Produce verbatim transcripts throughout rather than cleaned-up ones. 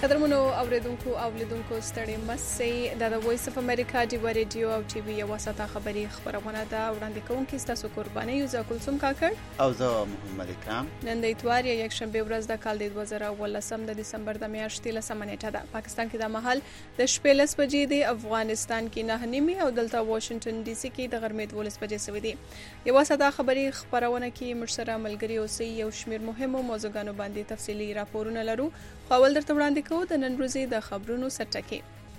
قدرمنو اوریدونکو او لیدونکو ستړي مسئ د د وایس اف امریکا دی ریډیو او ټي وي یو وساته خبري خبرونه ده وړاندې کوونکي ستاسو قرباني یو ځکلسم کاکړ او زه محمد اکرام. نن د اتوار یک شنبه ورځ د کال د دوه زره ولسم د دسمبر د میاشتې لسمه نیټه ده. پاکستان کې د محل د شپې لس بجې دی، افغانستان کې نه نیمه او دلته واشنگټن ډي سي کې د غرمې دولس بجې سوي دي. یو وساته خبري خبرونه کې مرسره ملګری اوسئ یو شمیر مهمو موضوعاتو باندې تفصيلي راپورونه لرو. خپل درته وړاندې کوو د نن ورځې د خبرونو سرټکي.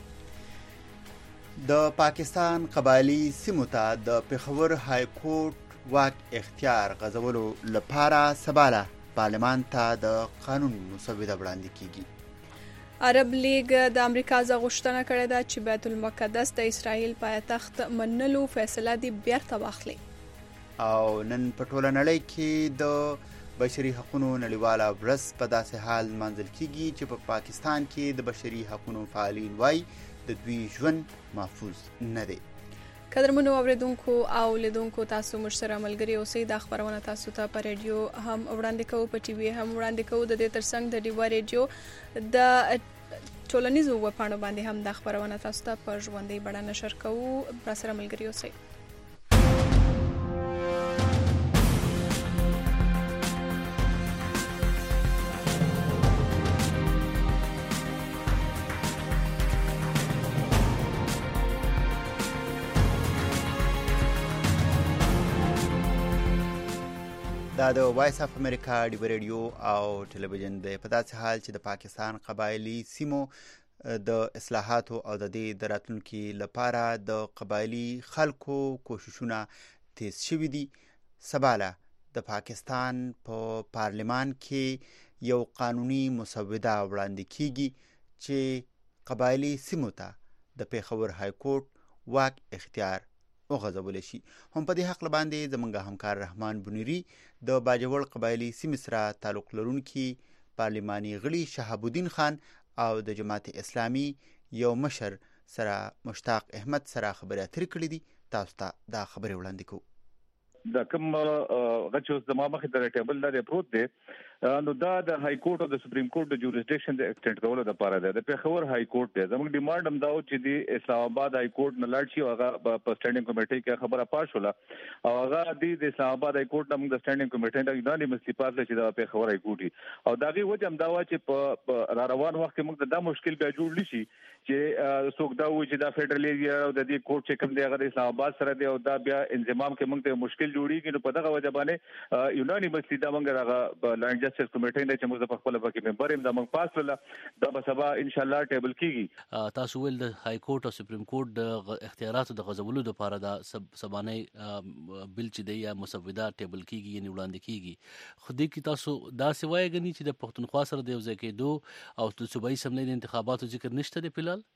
د پاکستان قبایلی سیمو ته د پیښور های کورټ واک اختیار غځولو لپاره سباله پارلمان ته د قانون مسوده وړاندې کیږي. عرب لیگ د امریکا غوښتنه کړې ده چې بیت المقدس د اسرائیل پایتخت منلو فیصله دی بیرته واخلي. او نن په ټوله نړۍ کې د بشري حقوقو نړیواله ورځ په داسې حال منځل کیږي چې په پا پاکستان کې د بشري حقوقو فعالین وایي د دوی ژوند محفوظ نه دی. قدرمنو اوریدونکو او لیدونکو تاسو مرسره ملګری اوسئ. د خبرونه تاسو ته په ریډیو هم وړاندې کوو، په ټي وي هم وړاندې کوو. د دې ترڅنګ د ډیوا ریډیو د ټولنیزو وپاڼو باندې هم د خبرونه تاسو ته په ژوندۍ بڼه نشر کوو. مرسره ملګری اوسئ. دا د وایس اف امریکا دی ریډیو او ټلویزیون د په داسې حال چې د پاکستان قبایلی سیمو د اصلاحاتو او د دې د راتلونکي لپاره د قبایلی خلکو کوششونه تیز شوي دي. سباله د پاکستان په پا پارلمان کې یو قانوني مسوده وړاندې کیږي چې قبایلی سیمو ته د پیښور های کورټ واک اختیار وغځول شي. هم په دې حق باندې زمونږ همکار رحمان بنيري د باجوړ قبایلی سیمې سره تعلق لرونکي پارلماني غړي شهاب الدین خان او د جماعت اسلامي یو مشر سره مشتاق احمد سره خبرې اترې کړې دي. تاسو ته دا خبرې وړاندې کوو. د کوم غچو د مامخ د ټیبل لري پروت دی، نو دا د های کورټ او د سپریم کورټ د جوریسډکشن د ایکسټنډ کولو لپاره ده. د پیښور های کورټ دی زموږ ډیمانډ هم دا و چې د اسلام آباد های کورټ نه لاړ شي او هغه په سټینډینګ کمیټې کې خبره پاس شوله او هغه د اسلام آباد های کورټ د سټینډینګ کمیټې د یونانیمسلی پاس چې د پیښور های کورټ او دا غي وجه هم دا و چې په را روان وخت کې موږ د مشکل بیا جوړ لشي چې څوک دا و چې دا فدرل ایریا او د دې کورټ چې کوم دی هغه د اسلام آباد سره دی او دا بیا انضمام کې موږ ته مشکل جوړیږي. نو په دغه وجه باندې یونانیمسلی دا موږ هغه لاند جسټس کمیټې نه چې موږ په خپل وخت کې ممبر هم دا موږ پاس کړل دا به سبا ان شاء الله ټیبل کیږي. تاسو ول د های کورټ او سپریم کورټ د اختیاراتو د غځولو لپاره دا سبانه بل چې دی یا مسوده ټیبل کیږي یعنی وړاندې کیږي. خو دې کې تاسو دا سوای غني چې د پښتونخوا سره د یو ځای کېدو او د صوبایي اسمبلی د انتخاباتو ذکر نشته دی فلال؟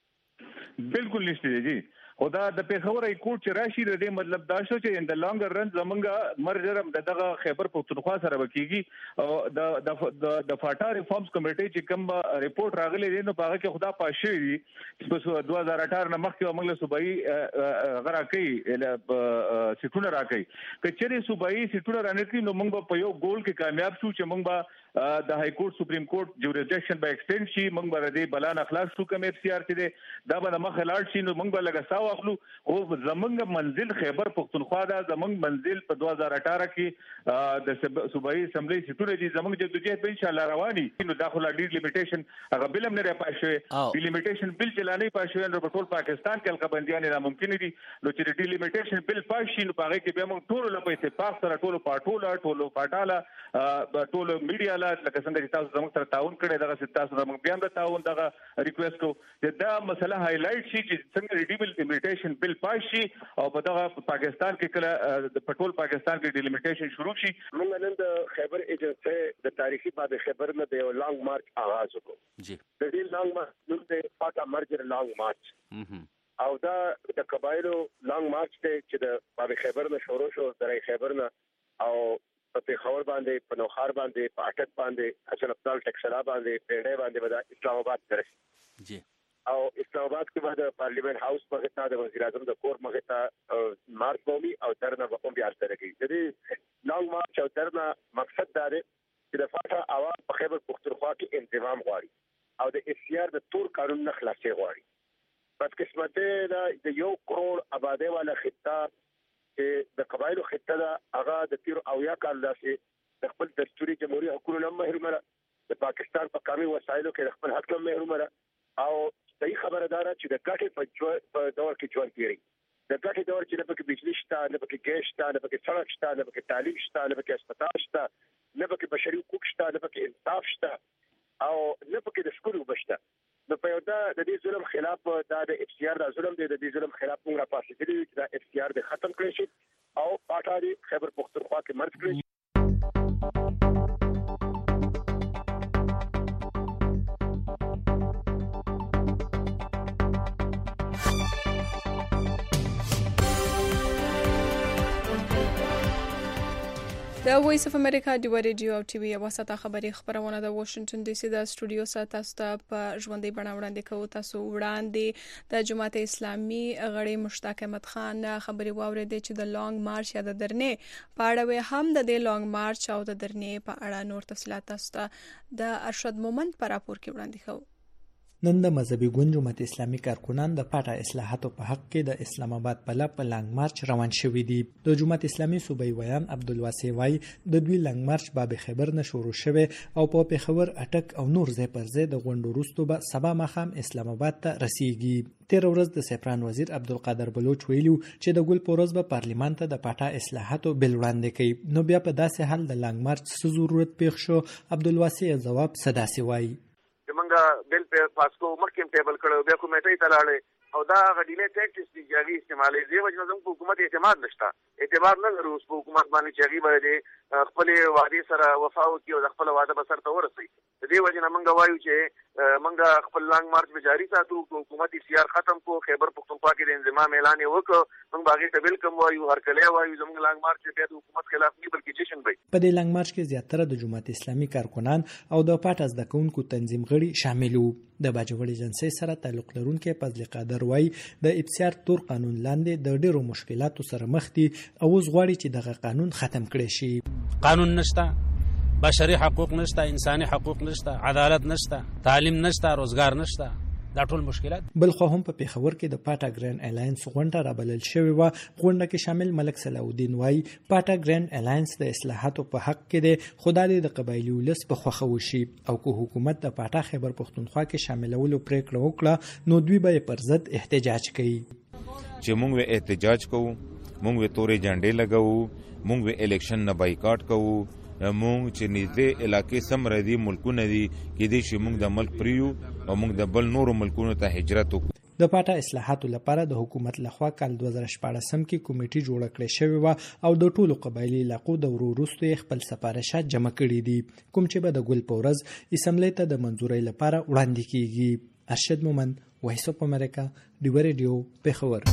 بالکل نشته دی. خدا د پیښور های کورټ چې راشي د دې مطلب دا شو چې ان د لانګر رن زمونږه مرجر دغه خیبر پښتونخوا سره وکیږي او د د فاټا ریفارمز کمیټې چې کوم ریپورت راغلی دی نو هغه کې خدا پاشي دي په دوه هزار اته نه مخکې موږ له صوبایي غرا کوي سټونه راکړي کچېره صوبایي سټونه رانکړي نو موږ په یو ګول کې کامیاب شو چې موږ به د های کورټ سپریم کورټ جوریسډکشن به ایکسټند شي. موږ به د بلان اخلاص شو کوم اف سی آر چې دی دا به مخ لاړ شي نو موږ به لګا واخلو. او زمونږ منزل خیبر پښتونخوا دا زمونږ منزل په دوه هزار اته کې د صوبایي اسمبلی سټونه دي زمونږ د دوجه په ان شاء الله رواني نو داخله ډیر لیمیټیشن هغه بل هم نه پاشوي دی لیمیټیشن بل چلانه پاشوي نو په ټول پاکستان کې القبنديان ناممکن دي. نو چې دی لیمیټیشن بل پاشي نو هغه کې به موږ ټول له اتفاق سره ټول پاټوله ټول پاټاله ټول میډیا لا لکه څنګه چې تاسو زموږ سره تعاون کړی دغه ستاسو زموږ بیان د تعاون دغه ریکوست کو دا مسله هایلایټ شي چې څنګه ریډیبل لیمیټیشن بل پاشي او په دغه پاکستان کې کله د پټول پاکستان کې ډیلیمیټیشن شروع شي. موږ نن د خیبر ایجنسی د تاریخي بعد خیبر نه د لانګ مارچ آغاز وکړو. جی د دې لانګ مارچ نوم د فاټا مرجر لانګ مارچ او دا د قبایلو لانګ مارچ ته چې د باب خیبر نه شروع شو درې خیبر نه او په پیښور باندې په نوخار باندې په اټک باندې حسن ابدال ټکسلا باندې پیډه باندې ودا اسلام آباد درشي. جی او اسلام آباد کې بعد پارلیمنت هاوس په خطا د وزیر اعظم د کور مخه مارچ قومي او درنه په کوم بیا سره کوي. د دې لانګ مارچ او درنه مقصد دا دی چې د فاټا عوام په خیبر پښتونخوا کې انضمام غواړي او د اف سی آر د تور قانون نه خلاصي غواړي. بدقسمته د یو کروڑ آبادی والا خطه چې د قبایلو خطه ده هغه د تیر او یا کال داسې د خپل دستوري جمهوریت حکومت نه محرومه د پاکستان په قومي وسایلو کې خپل حق نه محرومه او صحیح خبره ده چې د ګټې په دور کې ژوند کوي. د ګټې دور چې نه پکې بجلی شته، نه پکې ګیس شته، نه پکې سړک شته، نه پکې تعلیم شته، نه پکې هسپتال شته، نه پکې بشري حقوق شته، نه پکې انصاف شته او نه پکې د سکول وبشته. نو په یو دا د دې ظلم خلاف دا د اف سی آر د ظلم دی، د دې ظلم خلاف موږ راپاسېدلي چې دا اف سی آر د ختم کړی شي او پاټا دی خیبر پختونخوا کې مرګ کړی. د وایس اف امریکا د ریډیو او ټي وي واسطه خبري خبرونه د واشنگټن ډي سي د سټوډیو سره تاسو ته په ژوندۍ بڼه وړاندې کوو. تاسو وړاندې د جماعت اسلامي غړي مشتاق احمد خان خبري واوریدې چې د لانګ مارچ یا د درنې په اړه هم د دې لانګ مارچ او د درنې په اړه نور تفصيلات تاسو ته د ارشد مومند پر راپور کې وړاندې کوو. نن د مذهبي ګوند جماعت اسلامي کارکونان د پاټا اصلاحاتو په حق کې د اسلام آباد په لپ لانګ مارچ روان شوي دي. د جماعت اسلامي صوبایي ویان عبدالواسع وای د دوی لانګ مارچ باب خیبر نه شروع شوه او په پیښور اټک او نور ځای پر ځای د غونډو وروسته به سبا مخام اسلام آباد ته رسیږي. تیر ورځ د سپران وزیر عبدالقادر بلوچ ویلو چې د ګل پورز به پارلیمان ته د پاټا اصلاحاتو بل وړاندې کوي. نو بیا په داسې حال د لانګ مارچ څه ضرورت پیښ شو؟ عبدالواسع جواب سداسي وای منګه بل په پاسکو مخکې ټیبل کړو بیا کومېټې ته لاړې او دا غډینه ټیکس دي چې استعمالي دی وجه زموږ حکومت اعتماد نشته اعتبار نه لرو په حکومت باندې چې غي باندې خپل وعده سره وفا وکړي او خپل وعده به سره ورسي. د دې وجه نه منګه وایو چې منګه خپل لانګ مارچ به جاری ساتو. حکومت سیار ختم کو خیبر پختونخوا کې د انضمام اعلان وکړو. موږ باغې ته ویلکم وایو هر کله وایو زموږ لانګ مارچ بیا د حکومت خلاف نه بلکې جشن وي. په دې لانګ مارچ کې زیاتره د جماعت اسلامي کارکونان او د پاټاز د کونکو تنظیم غړي شامل وو. د باجوړ ایجنسی سره تعلق لرونکي فضل قادر وای د ابصار تور قانون لاندې د ډیرو مشکلاتو سره مخ دي او اوس غواړي چې دغه قانون ختم کړي شي. قانون نشته، بشري حقوق نشته، انساني حقوق نشته، عدالت نشته، تعلیم نشته، روزګار نشته. دا ټول مشکلات. بل خو هم په پیښور کې د پاټا ګرین الاینس غونډه رابلل شوې و. غونډه کې شامل ملک صلاح الدین وای پاټا ګرین الاینس د اصلاحاتو په حق کې دی، خدای د قبایلی ولس په خوخه وشي او کو حکومت د پاټا خیبر پختونخوا کې شاملولو پریکړه وکړه نو دوی به پر ضد احتجاج کوي. چې موږ احتجاج کوو، موږ تورې جنډې لګاو، موږ الیکشن نه بایکاټ کوو، موږ چې نږدې علاقې سم ردي ملکونه دي کې دي چې موږ د ملک پریو او موږ د بل نورو ملکونو ته هجرت وکړو. د پاټا اصلاحاتو لپاره د حکومت لخوا کال دوه زره شپاړس کې کمیټه جوړه کړې شوې و او د ټولو قبایلی علاقو د وروستو خپل سفارشات جمع کړي دي کوم چې به د ګل پورز اسمبلی ته د منځورۍ لپاره وړاندې کیږي. ارشد مومند، وایس اف امریکا، ډیو ریډیو، پیښور.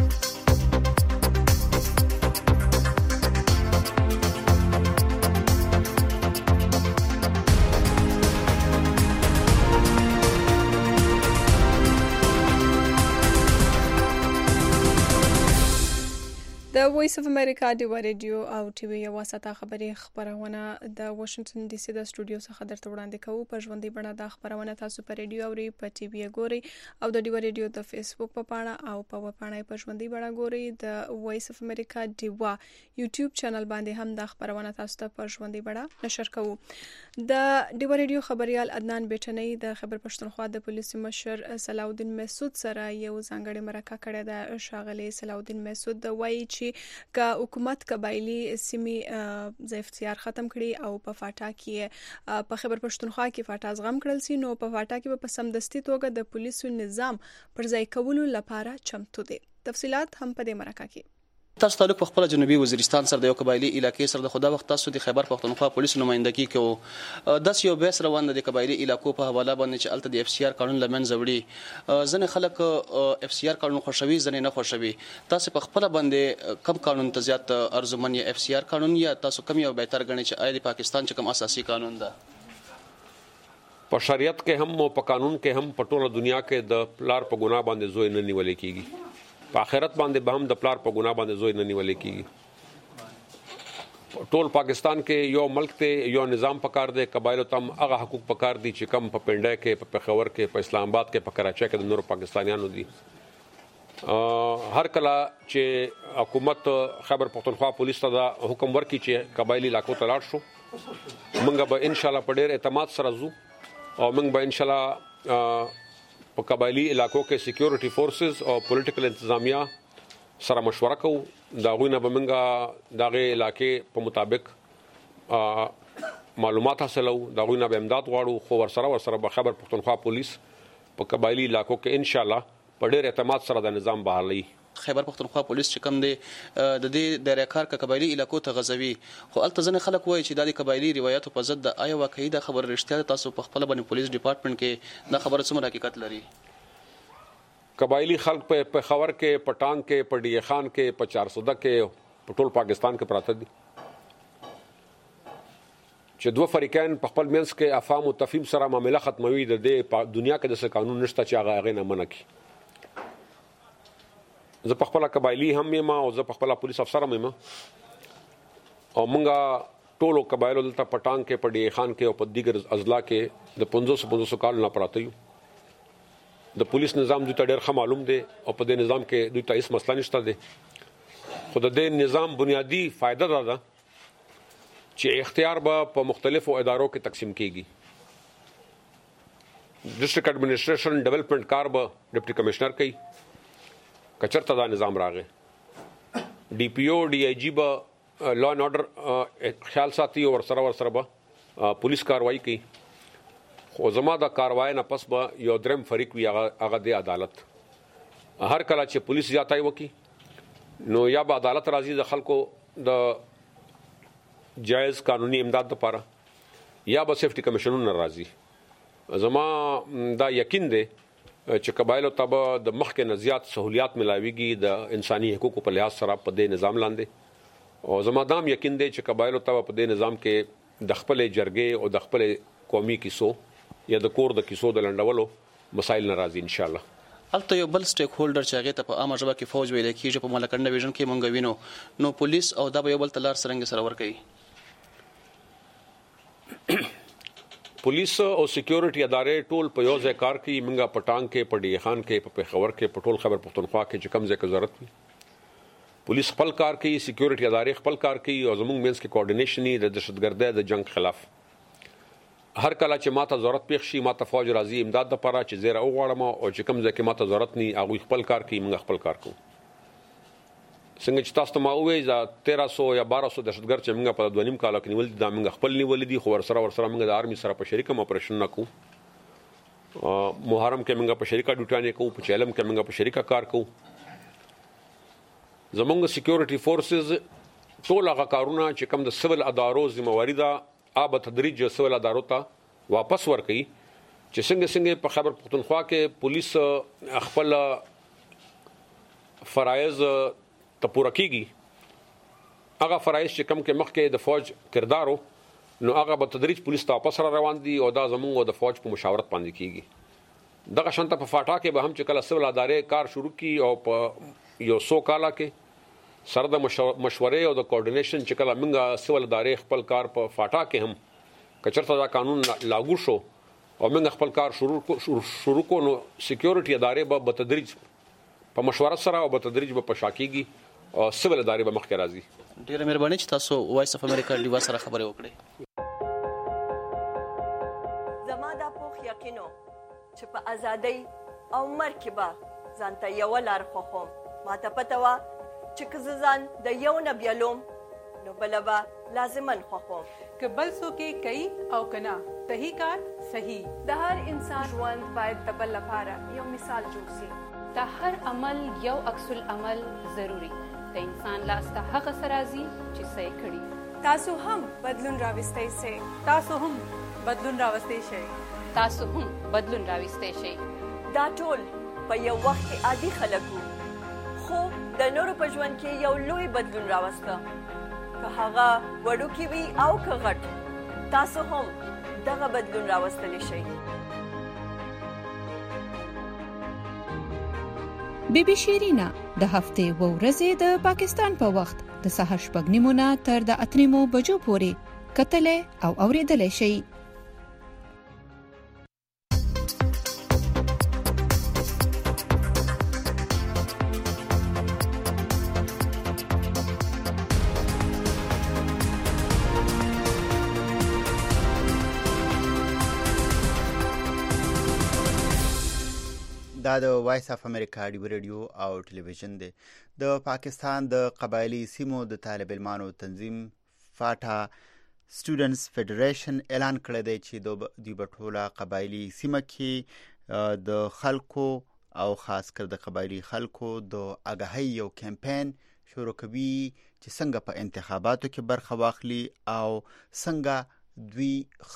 د وایس اف امریکا د ریډیو او ټي وي واسطه خبري خبرونه د واشنگټن ډي سي د سټوډیو څخه درته وړاندې کوو. په ژوندۍ بڼه د خبرونه تاسو په ریډیو او په ټي وي ګوري او د ډیو ریډیو د فیسبوک په پاڼه او په وپاڼه په ژوندۍ بڼه ګوري. د وایس اف امریکا ډیوا یوټیوب چینل باندې هم د خبرونه تاسو ته په ژوندۍ بڼه نشر کوو. د ډیو ریډیو خبريال عدنان بیٹنی د خبر پښتونخوا د پولیس مشر صلاح الدین مسعود سره یو ځانګړی مرکه کړې ده. شاغلی صلاح الدین مسعود د وایي چې که حکومت قبایلی سیمې ز اختیار ختم کړي او په فاټا کې په خبر پښتونخوا کې فاټا زغم کړل سي نو په فاټا کې په سمدستي توګه د پولیسو نظام پر ځای کولو لپاره چمتو دي. تفصيلات هم په دې مرکه کې. تاسو تعلق په خپل جنوبي وزیرستان سره د یو قبایلی علاقې سره د خدا وخت تاسو د خیبر پښتونخوا پولیسو نمائندګي کوي. داس یو بیس روان د قبایلی علاقو په حواله باندې چې الته د اف سی آر قانون لمن زوړي ځنه خلک اف سی آر قانون خوشوي ځنه نه خوشوي. تاسو په خپل باندې کم قانون ته زیات ارزمن یا اف سی آر قانون یا تاسو کم یو بهتر غنئ چې آی د پاکستان چې کوم اساسي قانون ده؟ په شریعت کې هم او په قانون کې هم په ټوله دنیا کې د پلار په ګناه باندې زوی نه نیول کیږي. په آخرت باندې به هم د پلار په ګناه باندې زوی نه نیول کیږي. ټول پاکستان کې یو ملک ته یو نظام پکار دی قبایلو تم هغه حقوق پکار دي چې کم په پنډه کې په پېښور کې په اسلام آباد کې په کراچۍ کې د نورو پاکستانیانو دي هر کله چې حکومت خیبر پختونخوا پولیس ته دا حکم ورکړي چې قبایلی علاقو ته لاړ شو موږ به ان شاء الله په ډېر اعتماد سره ځو او موږ به ان شاء الله په قبایلی علاقو کې سکیورټي فورسز او پولیټیکل انتظامیه سره مشوره کوو دا غوینه به موږ دغه علاقې په مطابق معلومات حاصلو دا غوینه به امداد غواړو خو ورسره ورسره به خیبر پختونخوا پولیس په قبایلی علاقو کې ان شاء الله په ډېر اعتماد سره د نظام بحالي خیبر پختونخوا پولیس چې کوم دی د دې د ریکار ک قبایلی علاقو ته غزوي خو الته ځنه خلک وایي چې د قبایلی روایتو په ضد د آیا واقعي د خبر رښتیا تاسو په خپل باندې پولیس ډپارټمنټ کې دا خبره څومره حقیقت لري قبایلی خلک په پېښور کې پټان کې په ډی خان کې په چارسده کې په ټول پاکستان کې پراته دي چې دوه فریقین په خپل منځ کې افهام او تفهیم سره معاملې ختموي د دې دنیا کې د څه قانون نشته چې هغه هغه نه منع کړي زه په خپل قبایلی هم یم او زه په خپل پولیس افسر هم یم او مونږه ټولو قبایلو دلته پټان کې په ډی خان کې او په دیګر اضلاع کې د پنځوس پنځوس کال نه پراته یو د پولیس نظام دوی ته ډېر ښه معلوم دی او په دې نظام کې دوی ته هیڅ مسله نشته دی خو د دې نظام بنیادی فائدہ دا ده چې اختیار به په مختلفو ادارو کې تقسیم کیږي ډسټرکټ اډمنسټریشن ډیولپمنٹ کار به ډیپټي کمشنر کوي کچرته دا نظام راغی ډي پی او ډي آی جی به لا اینڈ آرډر خیال ساتي او ورسره ورسره به پولیس کاروایی کوي خو زما د کاروای نه پس به یو درم فریق وي هغه د عدالت هر کله چې پولیس زیاتای وکي نو یا به عدالت راځي د خلکو د جایز قانوني امداد لپاره یا به سیفټي کمیشنونه راځي زما دا یقین دی چې قبایلو ته د مخکې نه زیات سہولیات ملاويږي د انساني حقوقو په لحاظ سره په دې نظام لاندې او زما دام یقین دی چې قبایلو ته په دې نظام کې د خپل جرګې او د خپل قومي کیسو یا د کور د کیسو د لنډولو مسایل ناراضي ان شاء الله البته یو بل سټیک هولډر چې هغه ته په عامه ژبه کې فوج ویل کېږي په ملکند ډیویژن کې مونږ وینو نو پولیس او دا به یو بل تلار سرنګ سره ور کوي پولیس او سکیورټي ادارې ټول په یو ځای کار کوي مونږه پټان کې په ډی خان کې په پېښور کې په ټول خیبر پختونخوا کې چې کم ځای کې ضرورت وي پولیس خپل کار کوي سکیورټي ادارې خپل کار کوي او زموږ مینس کې کوارډینیشن د دهشتګردۍ د جنگ خلاف هر کله چې ماته ضرورت پېښ شي ماته فوج راځي امداد لپاره چې زیره وغواړم او چې کوم ځای کې ماته ضرورت ني هغه خپل کار کوي موږ خپل کار کوو څنګه چې تاسو ته ما وایي دا تیرہ سو یا بارہ سو دهشتګرد چې موږ په دوه نیم کال کې نیول دي دا موږ خپل نیول دي خو ورسره ورسره موږ د آرمي سره په شریکه اپریشن نه کوو محرم کې موږ په شریکه ډیوټانې کوو په چیلم کې موږ په شریکه کار کوو زموږ سکیورټي فورسز ټول هغه کارونه چې کوم د سیول ادارو ذمہواری ده آب تدریج سیول ادارو ته واپس ورکړي چې څنګه څنګه په خیبر پختونخوا کې پولیس خپل فرایض ته پوره کیږي هغه فرایض چې کوم کې مخکې د فوج کردارو نو هغه په تدریج پولیس ته واپس را روان دي او دا زموږ د فوج په مشاورت باندې کیږي دغه شانته په فاټا کې به هم چې کله سیول ادارې کار شروع کی او په یو سو کاله کې سره د مشورې او د کوارډینیشن چې کله موږ سیول ادارې خپل کار په فاټا کې هم کچرته دا قانون لاګو شو او موږ خپل کار شروع شروع کو نو سکیورټي ادارې به په تدریج په مشوره سره او په تدریج به په شاکیږي او سیول ادارې به مخکې راځي ډیره مهرباني چې تاسو وایس اف امریکا ډیوا سره خبرې وکړې زما دا پوخ یقینو چې په ازادۍ او مرګ به ځانته یو لار خوخم ماته پته وا چې که ځان د یو نه بیلوم نو بلبا لازمن خوخم که بل څوک کوي او کنا صحیح کار صحیح د هر انسان ژوند باید د بل لپاره یو مثال جوړ شي د هر عمل یو عکس العمل ضروری د انسان لاس ته هغه سرازي چې صحیح کړي تاسو هم بدلون راوستئ شئ تاسو هم بدلون راوستئ شئ تاسو هم بدلون راوستئ شئ دا ټول په یو وخت کې عادي خلک خو د نورو په ژوند کې یو لوی بدلون راوسته که هغه وړوکی وي او که غټ تاسو هم دغه بدلون راوستلی شئ بی بی شیرینا د هفتې و ورځې د پاکستان په وخت د سهار شپږ نیمو نه تر د اته نیمو بجو پورې کتلې او اوریدلې شي. دا د وایس اف امریکا ډیو ریډیو او ټلویزیون دی. د پاکستان د قبایلی سیمو د طالب علمانو تنظیم فاټا سټوډنټس فدریشن اعلان کړی دی چې د دوی ټوله قبایلی سیمه کې د خلکو او خاص کر د قبایلی خلکو د آگاهی یو کمپاین شروع کوي چې څنګه په انتخاباتو کې برخه واخلي او څنګه دوی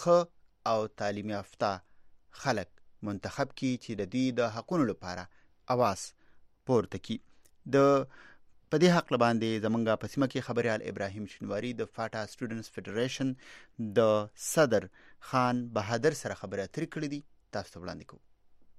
ښه او تعلیم یافته خلک منتخب کی چې د دې د حقونو لپاره اواز پورته کی. د پدې حق باندې زمونږه په سیمه کې خبريال ابراهیم شنواری د فاټا سټوډنټس فدریشن د صدر خان بهادر سره خبرې اترې کړې دي. تاسو ته وړاندې کوم.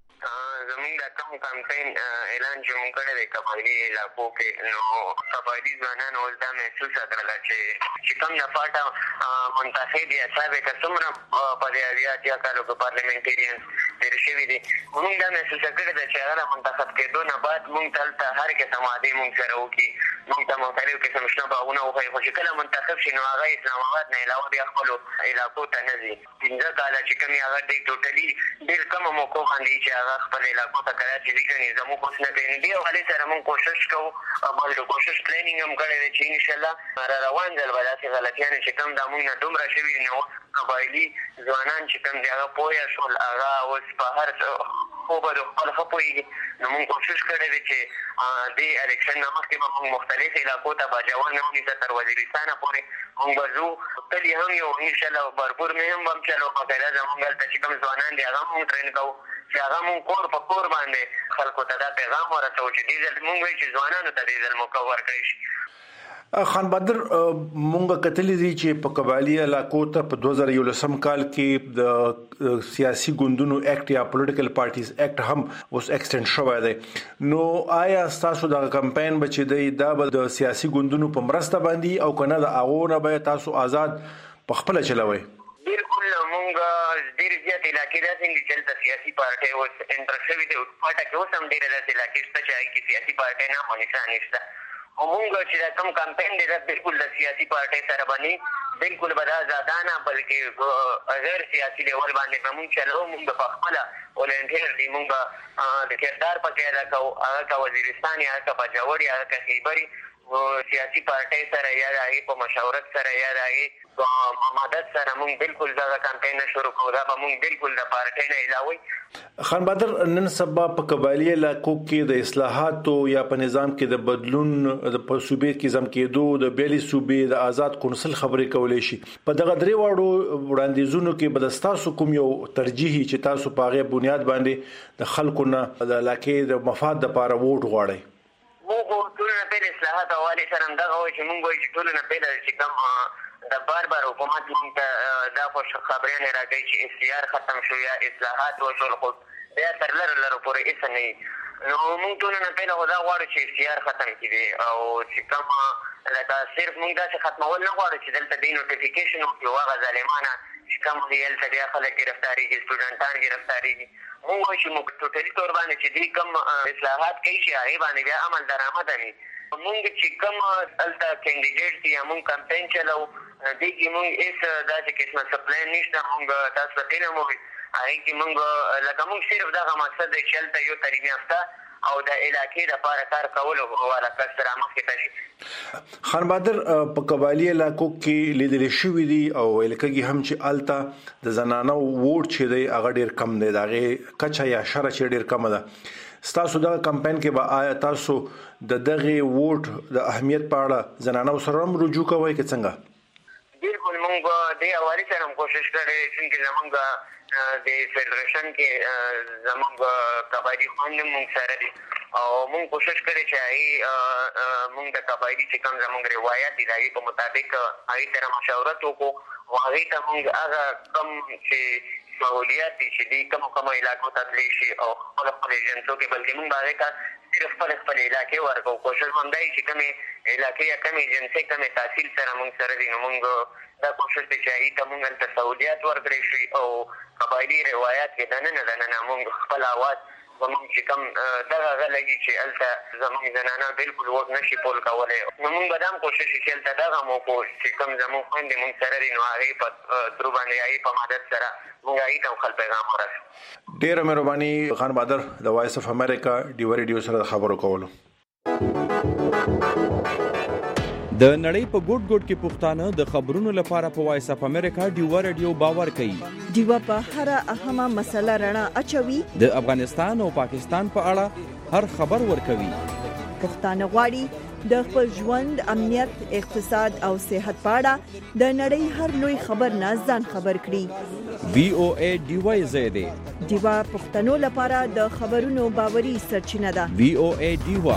زمونږ د کوم کمپاین اعلان چې مونږ کړی دی قبایلي علاقو کې، نو قبایلي ځوانانو اوس دا محسوسه کړله چې چې کوم د فاټا منتخب یا صاحب که څومره په دې اویا اتیا کالو کې پارلمنټریانز تېر شوي دي، مونږ دا محسوسه کړې ده چې هغه منتخب کېدو نه بعد مونږ ته هلته هر قسم وعدې مونږ سره وکړي، مونږ ته مختلف قسم شنه باغونه وښایي، خو چې کله منتخب شي نو هغه اسلام آباد نه علاوه بیا خپلو علاقو ته نه ځي. پنځه کاله چې کوم هغه دی ټوټلي ډېر کمه موقع باندې چې هغه خپل علاقو ته کراچي ځي ګڼي. زموږ اوس نه کوي دې حوالې سره مونږ کوشش کوو او بلکې کوشش پلانینګ هم کړی دی چې انشاءالله را روان ځل به داسې غلطیانې چې کوم دا مونږ نه دومره شوي دي، نو قبایلي ځوانان چې کوم دی هغه پوه شول، هغه اوس په هر خو به د خپل ښه پوهېږي. نو مونږ کوشش کړی دی چې دې الیکشن نه مخکې به مونږ مختلف علاقو ته باجوړ نه ونیسه تر وزیرستانه پورې مونږ به ځو، تلي هم یو انشاءالله برپور مې هم به هم چلو باقاعده زمونږ هلته چې کوم ځوانان دي هغه مونږ ټرین کوو چې هغه مونږ کور په کور باندې خلکو ته دا پیغام ورسوو چې دې ځل مونږ وایي چې ځوانانو ته دې ځل موقع ورکړی شي. خان بهادر، مونږ کتلی دي چې په قبایلي علاقو ته په دوه زره یولسم کال کې د سیاسي ګوندونو اکټ یا پولیټیکل پارټیز اکټ هم اوس ایکسټند شوی دی. نو آیا تاسو د کمپاین بچی دی دا به د سیاسي ګوندونو په مرسته باندې او کنه د هغو نه به تاسو آزاد په خپله چلوئ؟ بالکل، مونږ ډېر زیات علاقې داسې دي چې هلته سیاسي پارټۍ اوس انټر شوي دي. فاټا کې اوس هم ډېره داسې علاقې شته چې هغې کې سیاسي پارټۍ نام او نښان نشته. او مونږ چې دا کوم کمپاین دی دا بالکل د سیاسي پارټۍ سره باندې بالکل به دا آزادانه بلکې غیر سیاسي لیول باندې به مونږ چلو. مونږ به په خپله ولنټیر دي، مونږ به د کردار پکې ادا کوو، هغه که وزیرستان یا هغه که باجوړ یا هغه که خیبر سیاسي پارټۍ سره یا د هغې په مشاورت سره یا د هغې په مدد سره مونږ بالکل دغه کمپاین نه شروع کوو. دا به مونږ بالکل د پارټۍ نه علاوه. خان بهادر، نن سبا په قبایلي علاقو کې د اصلاحاتو یا په نظام کې د بدلون په صوبې کې ځم کېدو د بیلې صوبې د آزاد کونسل خبرې کولی شي. په دغه درې واړو وړاندیزونو کې به ستاسو کوم یو ترجیحي چې تاسو په هغې بنیاد باندې د خلکو نه د علاقې د مفاد دپاره ووټ غواړئ؟ مونږ ټولو نه پیل اصلاحات حوالې سره همدغه وایي چې مونږ وایي چې ټولو نه پیله چې کوم د بار بار حکومت مونږ ته دا خبریانې راکوي چې اختیار ختم شو یا اصلاحات وشول، خو بیا تر لرو لرو پورې هېڅ نه وي. نو مونږ ټولو نه پیله خو دا غواړو چې اختیار ختم کړي او چې کوم لکه صرف مونږ داسې ختمول نه غواړو چې دلته دې نوټیفیکیشن وکړي هغه ظالمانه چې کوم دي هلته بیا خلک ګرفتارېږي، سټوډنټان ګرفتارېږي. مونږ وایو چې مونږ ټوټلي طور باندې چې دې کوم اصلاحات کوي چې هغې باندې بیا عمل درآمده وي. مونږ چې کوم هلته کینډیډیټ دي یا مونږ کمپین چلو دې کې مونږ هېڅ داسې قسمه سپلین نشته. مونږ تاسو ته تېره مو هغې کې مونږ لکه مونږ صرف دغه مقصد دی چې هلته یو تعلیم یافته او د علاقې دپاره کار کولو والا کس سره مخکې ته شي. خان بهادر، په قبایلي علاقو کې لیدلی شوي دي او ویل کېږي هم چې هلته د زنانو ووټ چې دی هغه ډېر کم دی، د هغې کچه یا شره چې ډېر کمه ده. ستاسو دغه کمپاین کې به آیا تاسو د دغې ووټ د اهمیت په اړه زنانو سره هم رجوع کوئ که څنګه؟ بالکل، مونږ دې حوالې سره هم کوشش کړی چونکې زمونږ د فیډریشن کې زمونږ قبایلي خویندې مونږ سره دي او مونږ کوشش کړی چې هغې مونږ د قبایلي چې کوم زمونږ روایت دي د هغې په مطابق هغې سره مشاورت وکړو او هغې ته مونږ هغه کم چې سهولیات دي چې دي کومو کومو علاقو ته تللی شي او خپلو خپلو ایجنسو کې بلکې مونږ به هغې ته ډېر خپل خپل علاقې ورکو کوشش هم دی چې کومې علاقې یا کومې ایجنسۍ کومې تحصیل سره موږ سره دي نو موږ دا کوشش دی چې هغې ته موږ هلته سهولیات ورکړی شي او قبایلي روایات کې دننه دننه موږ خپل اواز زمونږ چې کوم دغه هغه لګي چې هلته زمونږ زنانه بالکل وږ نه شي پول کولی نو موږ به دا هم کوشش وکړو چې هلته دغه هم وکړو چې کوم زمونږ خویندې موږ سره دي نو هغې په درو باندې هغې په مدد سره موږ هغې ته هم خپل پیغام ورسوو. ډېره مهرباني خان بهادر د وایس اف امریکا ډیوه ریډیو سره د خبرو کولو. د نړۍ په ګوټ ګوټ کې پښتانه د خبرونو لپاره په وایس اف امریکا ډیوه ریډیو باور کوي. ډیوه په هر اهمه مسله رڼا اچوي. د افغانستان او پاکستان په اړه هر خبر ورکوي. پښتانه غواړي د خپل ژوند، امنیت، اقتصاد او صحت په اړه د نړۍ هر لوی خبر نه ځان خبر کړي. وی او ای ډیوه زیاده ډیوه پښتنو لپاره د خبرونو باوري سرچینه ده. وی او ای ډیوه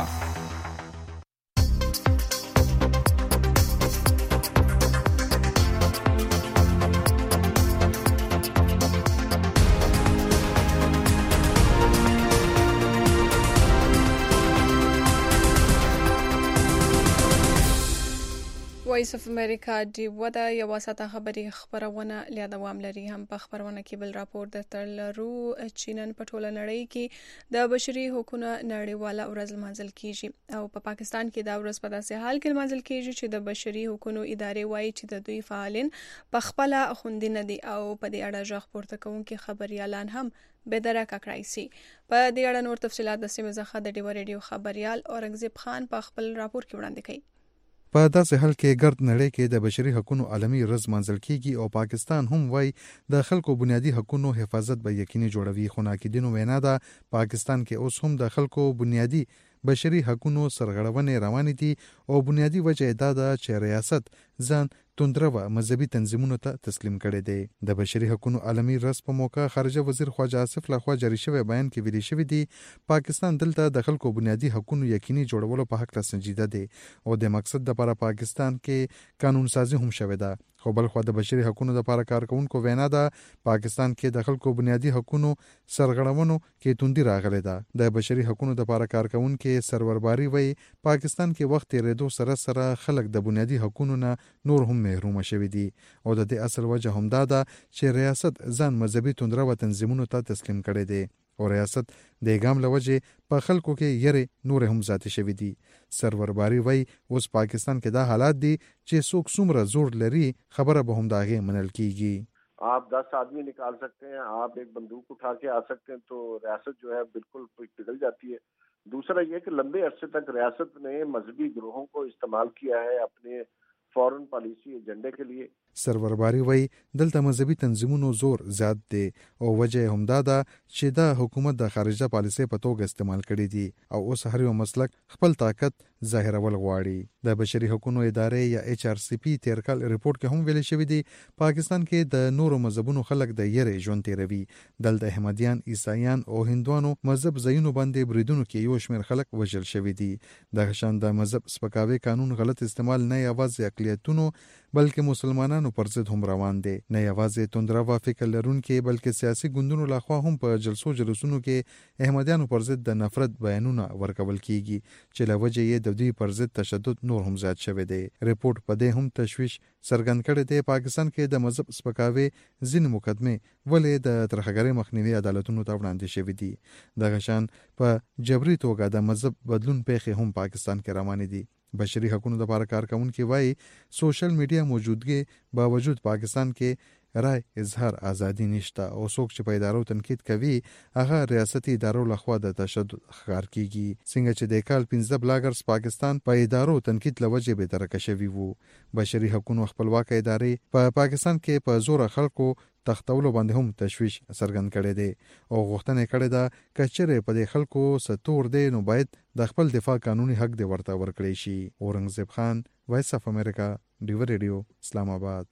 وایس اف امریکا ډیوه د یو ساعته خبري خبرونه لیا دوام لري. هم په خبرونه کې بل راپور درته لرو چې نن په ټوله نړۍ کې د بشري حقوقو نړیواله ورځ لمانځل کیږي او په پا پاکستان کې دا ورځ په داسې حال کې لمانځل کیږي چې د بشري حقوقو ادارې وایي چې د دوی فعالین په خپل خوندې نه دي او په دې اړه ځخ پورته کوونکي خبريالان هم بدرکه کړای سي. په دې اړه نور تفصيلات د سیمه ځخه د ډیو ریډیو خبريال اورنګزیب خان په خپل راپور کې وړاندې کړي. په داسې حال کې ګرد نړۍ کې د بشري حقوقو عالمي ورځ منځل کیږي او پاکستان هم وای د خلکو بنیادی حقوقو حفاظت به یقیني جوړوي. خو ناقدینو وینا ده پاکستان کې اوس هم د خلکو بنیادی بشري حقوقو سرغړونې روانې دي او بنیادی وجه دا ده چې ریاست ځان توندرو مذهبي تنظیمونو ته تسلیم کړي دي. د بشري حقوقو عالمي ورځ په موقع خارجه وزیر خواجه آصف لخوا جاری شوی بیان کې ویلي شوی دی پاکستان دلته د خلکو بنیادی حقوقو یقیني جوړولو په حق سنجیده دی او د مقصد لپاره پاکستان کې قانون سازي هم شوی ده. خو بل خو د بشري حقوقو لپاره کارکونکو وینا ده پاکستان کې د خلکو بنیادی حقوقو سرغړونو کې توندي راغلي ده. د بشري حقوقو لپاره کارکونکو سرورباري وای پاکستان کې وخت تیریدو سره سره خلک د بنیادی حقوقو نه نور هم محروم شوي دي او د دې اصل وجه هم دا ده چې ریاست ځان مذهبي توندرو تنظیمونو ته تسلیم کړي دي او ریاست د ګام لوجه په خلکو کې یره نور هم ذاتي شوي دي. سرورباري وای اوس پاکستان کې دا حالات دي چې څوک څومره زور لري خبره به هم داغه منل کیږي. आप दस आदमी निकाल सकते हैं, आप एक बंदूक उठा के आ सकते हैं तो रियासत जो है बिल्कुल पिघल जाती है. दूसरा ये कि लंबे अरसे तक रियासत ने मजहबी गिरोहों को इस्तेमाल किया है अपने फॉरेन पॉलिसी एजेंडे के लिए. سرورباري وای دلته مذهبي تنظیمونو زور زیات دی او وجه هم دا ده چې دا حکومت د خارجه پالیسي په توګه استعمال کړي دي او اوس هر یو مسلک خپل طاقت ظاهرول غواړي. د بشري حقوقو ادارې یا ایچ آر سی پی تیر کال ریپورت کې هم ویل شوی دی پاکستان کې د نورو مذهبونو خلک د یری ژوند تیروي. دلته احمدیان، عیسایان او هندوانو مذهب زینو باندې بریدونو کې یو شمېر خلک وژل شوی دي. د غشان د مذهب سپکاوي قانون غلط استعمال نه یوازې اقلیتونو بلکې مسلمانانو پر ضد هم روان دي. نه یوازې توندرو فکر لرونکي بلکې سیاسي ګوندونو لخوا هم په جلسو جلوسونو کې احمدیانو پر ضد د نفرت بیانونه ورکول کیږي چې لوجه یې د دوی پر ضد تشدد نور هم زیات شوی دی. ریپورت په دې هم تشویش څرګند کړی دی پاکستان کې د مذهب سپکاوي ځینې مقدمه ولې د ترخګرۍ مخنیوي عدالتونو ته وړاندې شوی دي. د غشان په جبري توګه د مذهب بدلون پیښې هم پاکستان کې روانې دي. بشري حقوقو لپاره کارکونکو وایي سوشل میډیا موجودګي باوجود پاکستان کې رای اظهار ازادي نشته او څوک چې په ادارو تنقید کوي هغه ریاستي ادارو لخوا د تشدد ښکار کیږي. څنګه چې د کال پنځه بلاګرز پاکستان په ادارو تنقید لوجه به درکه شوی وو. بشري حقوقو خپلواک ادارې په پا پاکستان کې په زور خلکو تختولو باندې هم تشویش څرګند کړي دي او غوښتنه کړې ده کچره په دې خلکو ستور دي نو باید د خپل دفاع قانوني حق دی ورته ورکړي شي. اورنګزیب خان، وایس اف امریکا، ډیو ریډیو، اسلام آباد.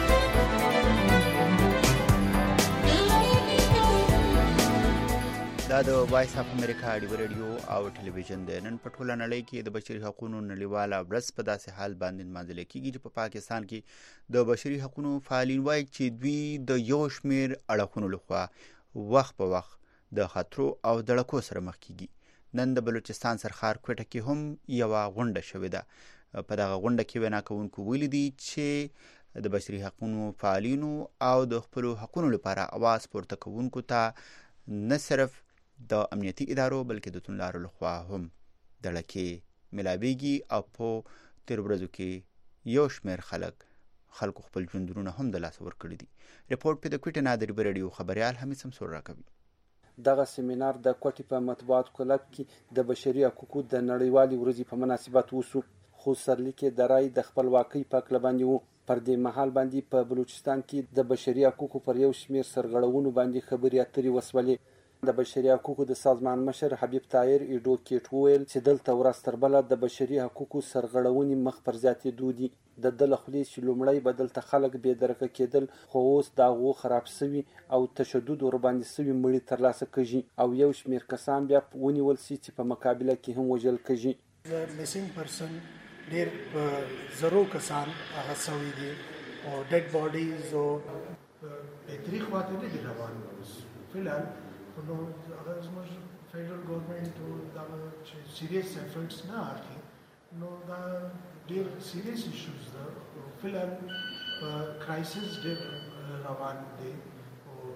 دا دا د وایس اف امریکا ډیو رادیو او ټلویزیون د نن په ټوله نړۍ کې د بشري حقوقو نړیواله ورځ په داسې حال باندې نمانځل کېږي چې په پاکستان کې د بشري حقوقو فعالین وایي چې دوی د یو شمېر اړخونو لخوا وخت په وخت د خطرو او دړکو سره مخ کېږي. نن د بلوچستان سرخار کوټه کې هم یوه غونډه شوې ده. په دغه غونډه کې وینا کوونکو ویلي دي چې د بشري حقوقو فعالینو او د خپلو حقونو لپاره اواز پورته کوونکو ته نه صرف د امنیتي ادارو بلکې د توندلارو لخوا هم دړکې ملاویږي او په تیر ورځو کې یو شمېر خلک خلکو خپل ژوندونونه هم د لاسه ورکړي دي. رپورټ په د کوټې نه د ریډیو خبريال حمید سمسور راکوي. دغه سیمینار د کوټې په مطبوعات کلب کې د بشري حقوقو د نړیوالې ورځې په مناسبت وشو، خو سرلیک د رای د خپلواکۍ په کله باندې وو. پر دې مهال باندې په بلوچستان کې د بشري حقوقو پر یو شمېر سرغړونو باندې خبرې اترې وسولې. د بشري حقوقو د سازمان مشر حبیب طاهر ایډوکیټ وویل چې دلته ورځ تر بله د بشري حقوقو سرغړونې مخ پر زیاتېدو دي. د ده له خولې چې لومړی به دلته خلک بې درکه کېدل، خو اوس د هغو خراب سوي او تشدد ورباندې سوي مړي ترلاسه کېږي او یو شمېر کسان بیا ونیول سي چې په مقابله کې هم وژل کېږي. میسنګ پرسن ډېر زرو کسان هغه سوي دي او ډیډ باډیز او بهتري خواته نه دي روان. فلحال نو هغه زموږ فیډرل ګورنمنټ دا چې سیریس افورټس نه اخلي نو دا ډېر سیریس ایشوز ده. فلحال کرایسس ډېر روان دی او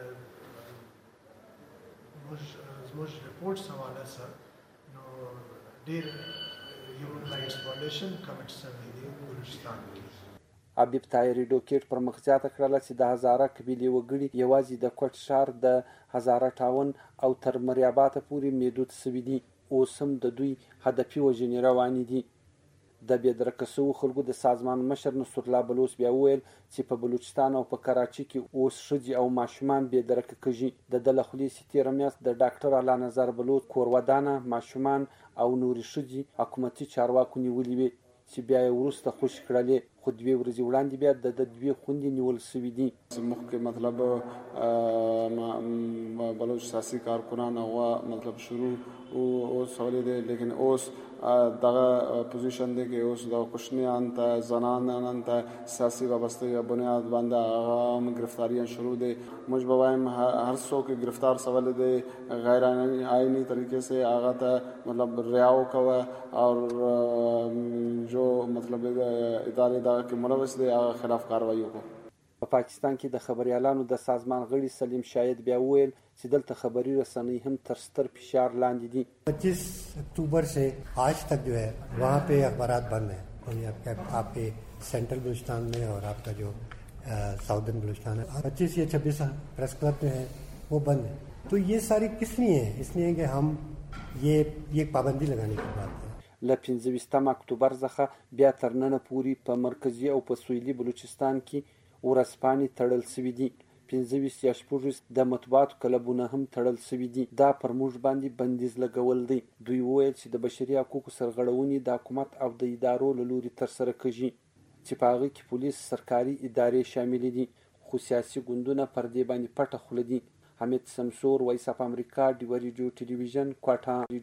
زموږ رپورټس حواله سره نو ډېر هیومن رایټس وایلیشن کمیټ شوی دی بلوچستان کې. حبیب طاهر ایډوکیټ پر مخ زیاته کړله چې د هزاره قبیلې وګړي یوازې د کوټ ښار د هزاره ټاون او تر مریاباته پورې محدود سوي دي. اوس هم د دوی هدفي وژنې روانې دي. د بې درکه سوو خلکو د سازمان مشر نصرالله بلوچ بیا وویل چې په بلوچستان او په کراچۍ کې اوس ښځې او ماشومان بې درکه کېږي. د ده له خولې چې تېره میاشت د ډاکټر الله نظر بلوچ کورودانه ماشومان او نورې ښځې حکومتي چارواکو نیولې وې چې بیا یې وروسته خوشي کړلې، خو دوې ورځې وړاندې بیا د ده دوې خویندې نیول سوي دي. مخکې مطلب بلوچ سیاسي کارکنان هغه مطلب شروع اوسولی دی، لیکن اوس دغه پوزیشن دی کې اوس د کوشنیان ته زنانان ته سیاسي وابستګۍ بنیاد باندې هغه گرفتاریان شروع دی. موږ به وایم هر څوک گرفتار سولی دی غیر آئینی طریقے سے هغه ته مطلب رهاو کوه اور جو مطلب ادارے دغه کې ملوث دی هغه خلاف کاروایی وکړو. په پاکستان کې د خبريالانو د سازمان غړي سلیم شاهد بیا وویل چې دلته خبري رسنۍ هم تر ستر فشار لاندې دي. پچیس اکتوبر سے آج تک جو ہے وہاں پہ اخبارات بند ہیں. کوئی آپ کے سینٹرل بلوچستان میں اور آپ کا جو ساؤدرن بلوچستان ہے پچیس یا چھبیس پریس کلب جو ہے وہ بند ہے. تو یہ ساری کس لیے ہیں؟ اس لیے کہ ہم یہ یہ پابندی لگانے کی بات ہے. له پنځه ویشتم اکتوبر څخه بیا تر ننه پورې په مرکزي او په سویلي بلوچستان کې ورځپاڼې تړل سوي دي. پنځه ویشت یا شپږ ویشت د مطبوعاتو کلبونه هم تړل سوي دي. دا پر موږ باندې بندیز لګول دی. دوی وویل چې د بشري حقوقو سرغړونې د حکومت او د ادارو له لوري ترسره کېږي چې په هغه کې پولیس، سرکاري ادارې شاملې دي، خو سیاسي ګوندونه پر دې باندې پټه خوله دي. حمید سمسور، وایس اف امریکا، ډیو ریډیو ټلویزیون، کوټه.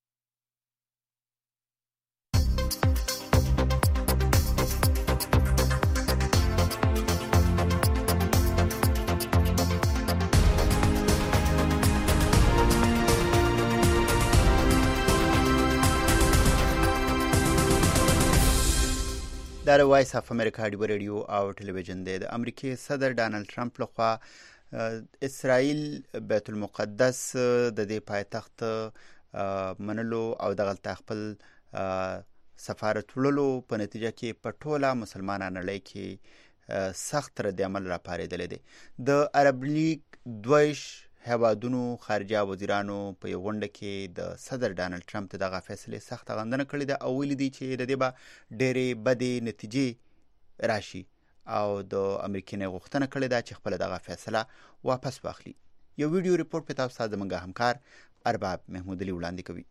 دا د وایس اف امریکا ډیو رادیو او ټلویزیون دی. د امریکای صدر ډانلډ ټرمپ لخوا اسرائیل بیت المقدس د دې پایتخت منلو او دغه خپل سفارت وړلو په نتیجه کې په ټوله مسلمانانو نړۍ کې سخت رد عمل راپارېدلی دی. د عرب لیگ دویش هیوادونو خارجه وزیرانو په یو غونډه کې د صدر ډانلډ ټرمپ ته دغه فیصلې سخته غندنه کړې ده او ویلي دي چې د دې به ډېرې بدې نتیجې راشي او د امریکې نه غوښتنه کړې ده چې خپله دغه فیصله واپس واخلي. یو ویډیو ریپورټ په تاسو ته زموږ همکار ارباب محمود علي وړاندې کوي.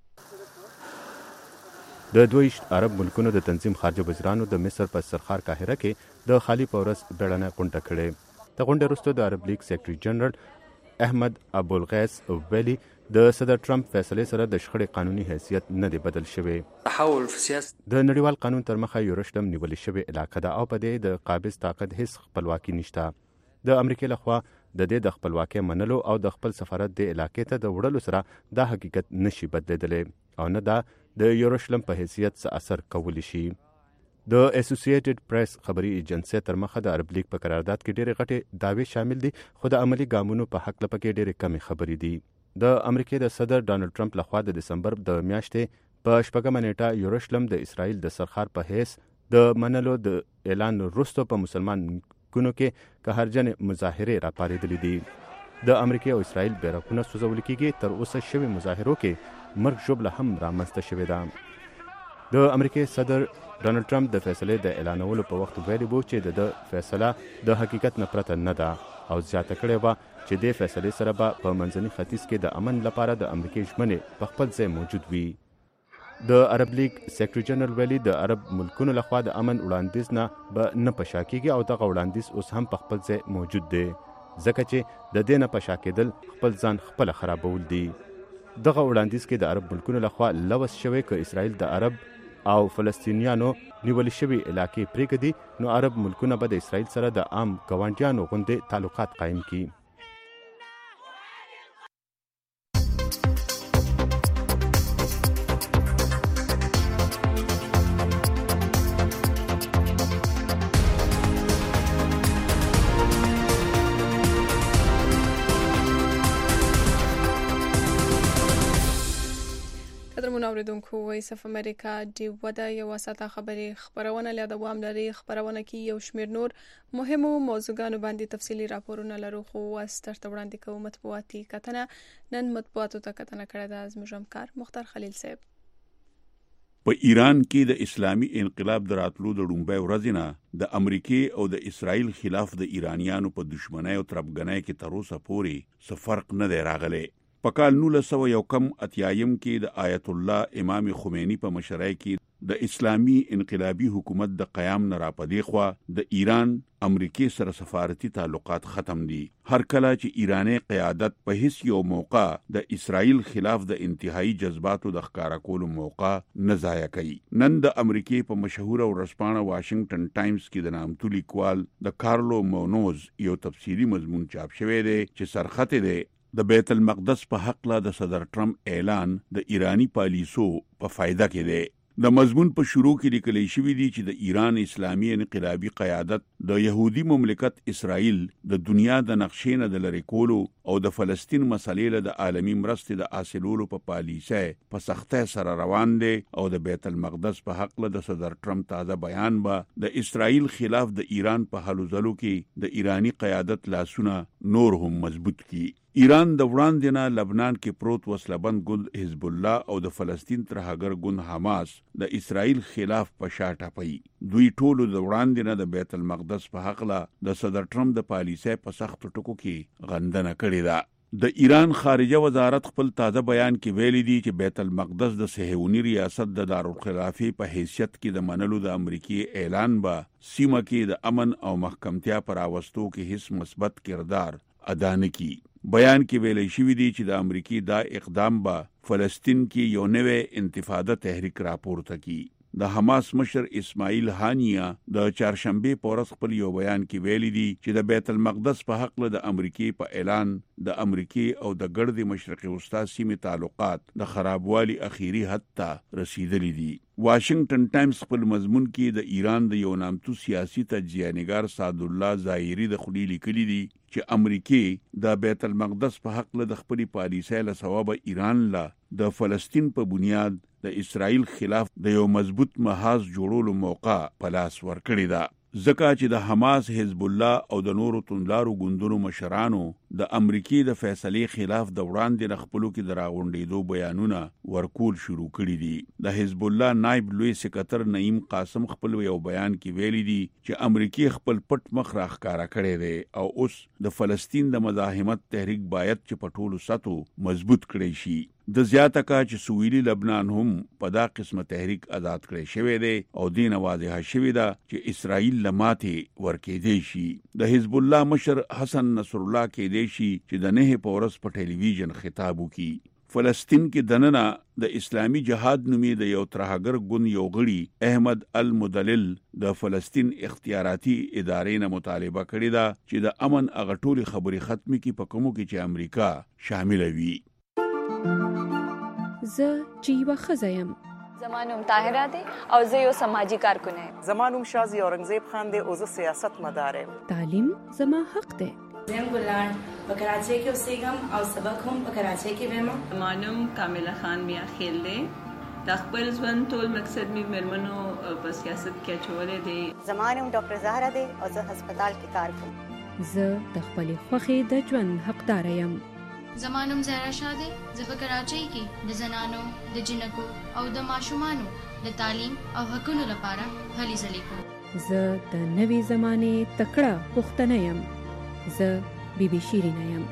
د دویشت عرب ملکونو د تنظیم خارجه وزیرانو د مصر په سرخار قاهره کې د خالي په ورځ بیړنۍ غونډه کړې. د غونډې وروسته د عرب لیگ سیکرټري جنرال احمد ابوالغیث ویلي د صدر ټرمپ فیصلې سره د شخړې قانوني حیثیت نه دی بدل شوی. تحول په سیاست د نړیوال قانون تر مخه یورشلم نیول شوی علاقه ده او په دې د قابض طاقت هیڅ خپلواکي نشته. د امریکا لخوا د دې د خپلواکۍ منلو او د خپل سفارت د علاقې ته د وړلو سره دا حقیقت نشي بدلیدلی او نه دا د یورشلم په حیثیت څه اثر کولی شي. د اسوسییټډ پریس خبري ایجنسی تر مخه د عرب لیگ په قرارداد کې ډېرې غټې دعوې شامل دي خو د عملی ګامونو په حق لپاره کې ډېرې کمې خبرې دي. د امریکا د صدر ډانلډ ټرمپ لخوا د دسمبر د میاشتې په شپږمه نیټه یورشلم د اسرائیل د سرخار په حیث د منلو د اعلان وروسته په مسلمان کونو کې قهرجن مظاهرې راپارېدلې دي. د امریکا او اسرائیل بیرغونه سوځول کېږي. تر اوسه شوي مظاهرو کې مرګ ژوبله هم رامنځته شوې ده. د امریکا صدر ډانلډ ټرمپ د فیصلې د اعلانولو په وخت ویلي وو چې د فیصله د حقیقت نه پرته نه ده او زیاته کړې وه چې د فیصلې سره به په منځني ختیځ کې د امن لپاره د امریکا ژمنې په خپل ځای موجود وي. د عرب لیگ سیکرټري جنرال ویلي د عرب ملکونو لخوا د امن وړاندیز نه به نه په شا کېږي او دغه وړاندیز اوس هم په خپل ځای موجود دی ځکه چې د دې نه په شا کېدل خپل ځان خپله خرابول دي. دغه وړاندیز کې د عرب ملکونو لخوا لوث شوی که اسرائیل د عرب او فلسطینیانو نیول شوي علاقې پرېږدي نو عرب ملکونه به د اسرائیل سره د عام ګاونډیانو غوندې تعلقات قایم کړي. اوریدونکو وایس اف امریکا دی ودا یو ساته خبري خبرونه له دوام لري. خبرونه کې یو شمیر نور مهمو موضوعګانو باندې تفصيلي راپورونه لرو خو واسترته وړاندې کوم مطبوعاتي کتنه نن مطبوعاتو ته کتنه کړې ده از مجمکار مختار خلیل صاحب. په ایران کې د اسلامي انقلاب دراتلو د ډومبای ورځې نه د امریکای او د اسرائیل خلاف د ایرانیانو په دښمنۍ او تربګنۍ کې تر اوسه پورې څه فرق نه دی راغلی. په کال نولس سوه یو کم اتیایم کې د آیت الله امام خمینی په مشرۍ کې د اسلامي انقلابي حکومت د قیام نه راپدې خوا د ایران امریکای سره سفارتي تعلقات ختم دي. هر کله چې ایرانی قیادت په هیڅ یو موقع د اسرائیل خلاف د انتهایی جذباتو د ښکارا کولو موقع نه ضایع کوي. نن د امریکای په مشهور ورځپاڼه واشنگټن ټایمز کې د نامتو لیکوال د کارلو مونوز یو تفصیلی مضمون چاپ شوی دی چې سرخط دی د بیت المقدس په حق لا د صدر ټرمپ اعلان د ایرانی پالیسو په فایده کې دی. د مضمون په شروع کې لیکل شوی دی چې د ایران اسلامي انقلابي قیادت د يهودي مملکت اسرائیل د دنیا د نقشې نه د لری کولو او د فلسطین مسلې له د عالمي مرستې د حاصلولو په پالیسه په سختۍ سره روان دی او د بیت المقدس په حق له د صدر ټرمپ تازه بیان به د اسرائیل خلاف د ایران په حلو ځلو کې د ایرانی قیادت لاسونه نور هم مضبوط کی. ایران د وړاندې نه لبنان کې پروت وسلهبند ګوند حزب الله او د فلسطین ترهګر ګوند حماس د اسرائیل خلاف په شا ټپي. دوی ټولو د وړاندې نه د بیت المقدس په حق له د صدر ټرمپ د پالیسۍ په سختو ټکو کې غندنه کړې ده. د ایران خارجه وزارت خپل تازه بیان کې ویلي دي چې بیت المقدس د صهیونی ریاست د دارالخلافه په حیثیت کې د منلو د امریکای اعلان به سیمه کې د امن او محکمتیا پر راوستو کې هیڅ مثبت کردار ادا نه کوي. بیان کې ویل شوی دی چې د امریکای دا اقدام به فلسطین کې یو نوې انتفاضه تحریک راپورته کړي. د حماس مشر اسماعیل هانیه د چهارشنبه په ورځ خپل یو بیان کې ویلي دي چې د بیت المقدس په حق له د امریکای په اعلان د امریکای او د ګرد مشرقي وسطا سیمې تعلقات د خرابوالي اخیری حد ته رسیدلي دي. واشنگټن ټایمز خپل مضمون کې د ایران د یو نامتو سیاسي تجزیه‌نګار سعد الله ظاهری د خلی لیکلي دي چې امریکای د بیت المقدس په حق له د خپل پالیسۍ له ثواب ایران لا د فلسطین په بنیاد د اسرائیل خلاف د یو مضبوط محاذ جوړولو موقع په لاس ورکړی ده. ځکه چې د حماس، حزب الله او د نورو توندلارو ګوندونو مشرانو د امریکای د فیصلې خلاف د وړاندې د خپلو کې د راغونډېدو بیانونه ورکول شروع کړي دي. د حزب الله نائب لوی سکرټر نعیم قاسم خپل یو بیان کې ویلي دي چې امریکای خپل پټ مخ راښکاره کړی دی او اوس د فلسطین د مزاحمت تحریک باید چې په ټولو سطحو مضبوط کړی شي. د زیاته کا چې سویلي لبنان هم په دا قسمه تحریک آزاد کړی شوی دی او دین واضحه شوی ده چې اسرائیل لماته ورکېدی شي. د حزب الله مشر حسن نصر الله کېدی شي چې د نه پورس په ټلویزیون خطاب وکړي. فلسطین کې دننه د اسلامی جهاد نومې د یو ترهګر ګوند یو غړي احمد المدلل د فلسطین اختیاراتي ادارې نه مطالبه کړې ده چې د امن هغه ټولې خبرې ختمې کړي په کومو کې چې امریکا شامل وي. زه چې یوه ښځه یم. زما نوم طاهره دی او زه یو سماجي کارکونه یم. زما نوم شازي اورنګزیب خان دی او زه سیاست مدار یم. تعلیم زما حق دی. زم ګلان په کراچۍ کې اوسېږم او سبق هم په کراچۍ کې وایم. زما نوم کامله خان میا خیل دی. د خپل ژوند ټول مقصد مې مېرمنو په سیاست کې اچولی دی. زما نوم ډاکټر زهره دی او زه هسپتال کې کار کوم. زه د خپلې خوښې د ژوند حقداره یم. زما نوم زهرا شاه دی. زه په کراچۍ کې د زنانو د جنکو او د ماشومانو د تعلیم او حقونو لپاره هلې ځلې کوم. زه د نوې زمانې تکړه پښتنه یم. زه بی بی شیرینه یم.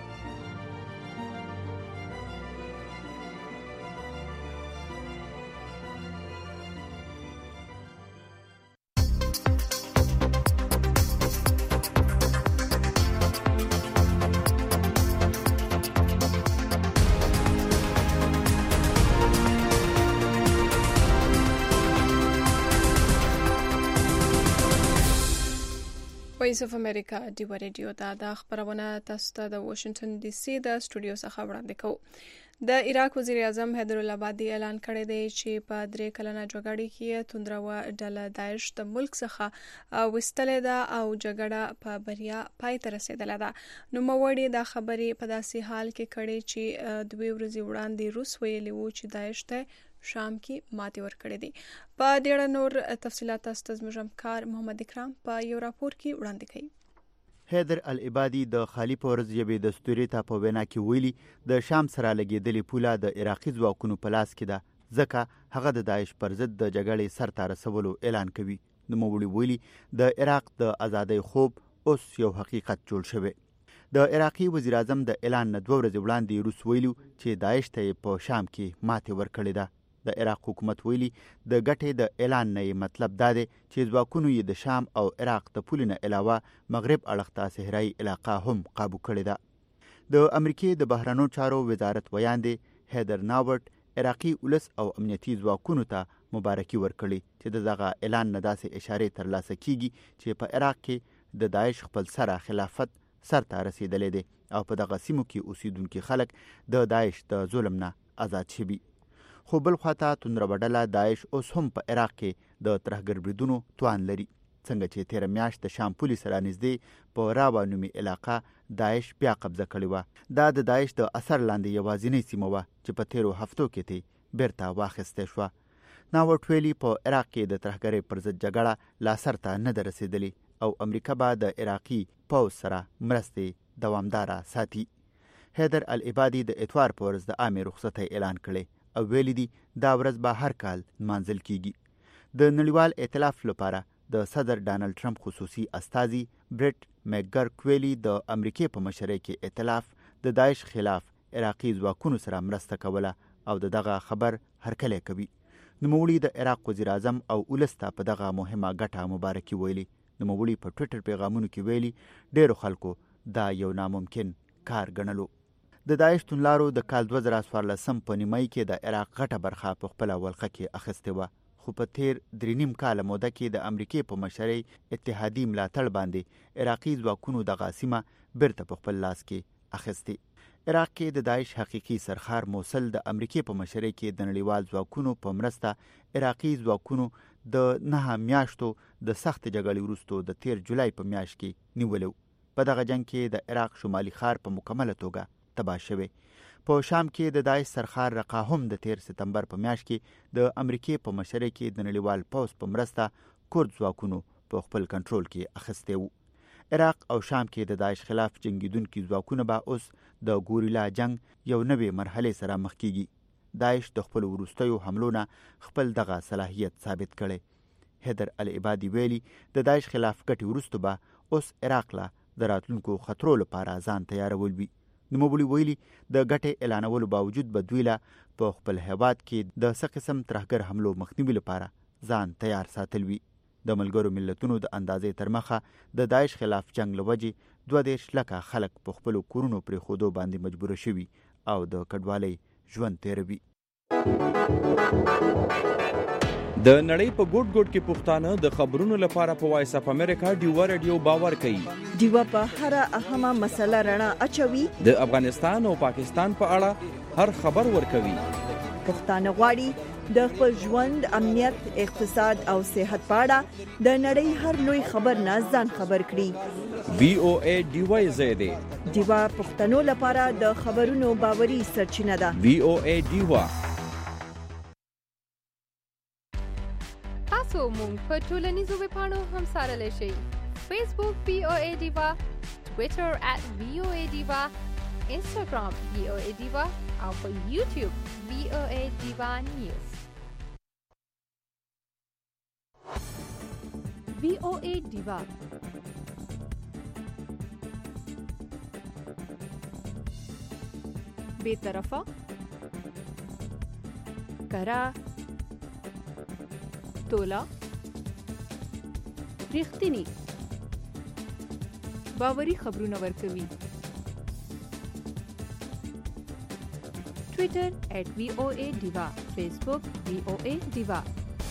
وایس اف امریکا ډیو ریډیو ته د خبرونه تاسو ته د واشنگټن ډي سي د سټوډیو څخه وړاندې کوو. د عراق وزیر اعظم حیدر العبادي اعلان کړی دی چې په درې کلنه جګړه کې توندروه ډله داعش د ملک څخه وستلې ده او جګړه په بریا پای ته رسیدله ده. نوموړي دا خبرې په داسې حال کې کړې چې دوه ورځې وړاندې روس ویلي وو چې داعش ته شام کې ماتې ورکړې دي. په دې اړه نور تفصيلات تاسو زموږ همکار محمد اکرام په یو راپور کې وړاندې کوي. حیدر العبادي د خالی پورز ژبې د ستوري ته په وینا کې ویلي د شام سره لګېدلې پوله د عراقي ځواکونو په لاس کې ده ځکه هغه د داعش پر ضد د جګړې سر ته رسولو اعلان کوي. نوموړي ویلي د عراق د ازادۍ خوب اوس یو حقیقت جوړ شوی. د عراقي وزیر اعظم د اعلان نه دوه ورځې وړاندې روس ویلو چې داعش ته په شام کې ماتې ورکړې ده. د عراق حکومت ویلي د ګټې د اعلان نه مطلب دا دی چې ځواکونو یې د شام او عراق د پولې نه علاوه مغرب اړخ ته صحرایي علاقه هم قابو کړې ده. د امریکې د بهرنیو چارو وزارت ویاندې هیدر ناورټ عراقي ولس او امنیتي ځواکونو ته مبارکي ورکړي چې د دغه اعلان نه داسې اشارې ترلاسه کیږي چې په عراق کې د داعش خپل سره خلافت سر ته رسیدلې دی او په دغه سیمو کې اوسیدونکي خلک د داعش د ظلم نه آزاد شوي. خو بل خواته توندروه ډله داعش اوس هم په عراق کې د ترهګر بریدونو توان لري. څنګه چې تیره میاشت د شام پولې سره نږدې په راوا نومي علاقه داعش بیا قبضه کړې وه. دا د داعش د اثر لاندې یوازینۍ سیمه وه چې په تیرو هفتو کې ته بیرته واخیستې شوه. ناورټ ویلي په عراق کې د ترهګرۍ پر ضد جګړه لا سر ته نه ده رسېدلې او امریکا به د عراقي پوځ سره مرستې دوامداره ساتي. حیدر العبادي د اتوار په ورځ د عامې رخصتۍ اعلان کړی او ویلي دي دا ورځ به هر کال نمانځل کیږي. د نړیوال ائتلاف لپاره د صدر ډانلډ ټرمپ خصوصي استازي بریټ میکګرک ویلي د امریکې په مشرۍ کې ائتلاف د داعش خلاف عراقي ځواکونو سره مرسته کوله او د دغه خبر هرکلی کوي. نوموړي د عراق وزیر اعظم او ولس ته په دغه مهمه ګټه مبارکي ویلي. نوموړي په ټویټر پیغامونو کې ویلي ډیرو خلکو دا یو ناممکن کار ګڼلو. د داعش توندلارو د کال دوه زره څوارلسم په نیمایي کې د عراق غټه برخه په خپله ولقه کې اخیستې وه. خو په تیر درې نیم کاله موده کې د امریکې په مشرۍ اتحادي ملاتړ باندې عراقي ځواکونو دغه سیمه بیرته په خپل لاس کې اخیستې. عراق کې د داعش حقیقي سرخار موصل د امریکې په مشرۍ کې د نړیوال ځواکونو په مرسته عراقي ځواکونو د نهه میاشتو د سخت جګړې وروسته د تیر جولای په میاشت کې نیولو. په دغه جنگ کې د عراق شمالي ښار په مکمله توګه تباه شوی. په شام کې د داعش سرخار رقا هم د تیر سپتمبر په میاشت کې د امریکې په مشرۍ کې د نړیوال پوځ په مرسته کورد ځواکونو په خپل کنټرول کې اخیستی وو. عراق او شام کې د داعش خلاف جنگیدونکي ځواکونه به اوس د ګوریلا جنگ یو نوې مرحلې سره مخ کیږي. داعش د خپل وروستیو حملو نه خپل دغه صلاحیت ثابت کړي. حیدر العبادي ویلي د داعش خلاف ګټې وروسته به اوس عراق له د راتلونکو خطرو لپاره ځان تیارول وي. نوموړي ویلي د ګټې اعلانولو باوجود به دوی لا په خپل هیواد کې د څه قسم ترهګر حملو مخنیوي لپاره ځان تیار ساتل وي. د ملګرو ملتونو د اندازې تر مخه د داعش خلاف جنگ لوجې دوه دېرش لکه خلک په خپلو کورونو پرېښودو باندې مجبوره شوي او د کډوالۍ ژوند تیروي. د نړۍ په ګوټ ګوټ کې پښتانه د خبرونو لپاره په وایس اپ امریکا ډیوا رادیو باور کوي. ډیوا په هر اهمه مسله رڼا اچوي. د افغانستان او پاکستان په اړه هر خبر ورکوي. پښتانه غواړي د خپل ژوند، امنیت، اقتصاد او صحت په اړه د نړۍ هر لوی خبر نه ځان خبر کړي. وی او ای ډیوا زیاده ډیوا پښتنو لپاره د خبرونو باوري سرچینه ده. وی او ای ډیوا. تاسو مونږ په ټولنیزو ویبپاڼو هم سارلی شئ. فیسبوک وی او ای ډیوا، ټویټر ات وی او ای ډیوا، انسټاګرام وی او ای ډیوا او په یوټیوب وی او ای ډیوا نیوز. وی او ای ډیوا بے طرفه کرا تولا ریښتینی باوري خبرونه ورکوي. ټویټر ات وی او ای ډیوا، فیسبوک وی او ای ډیوا.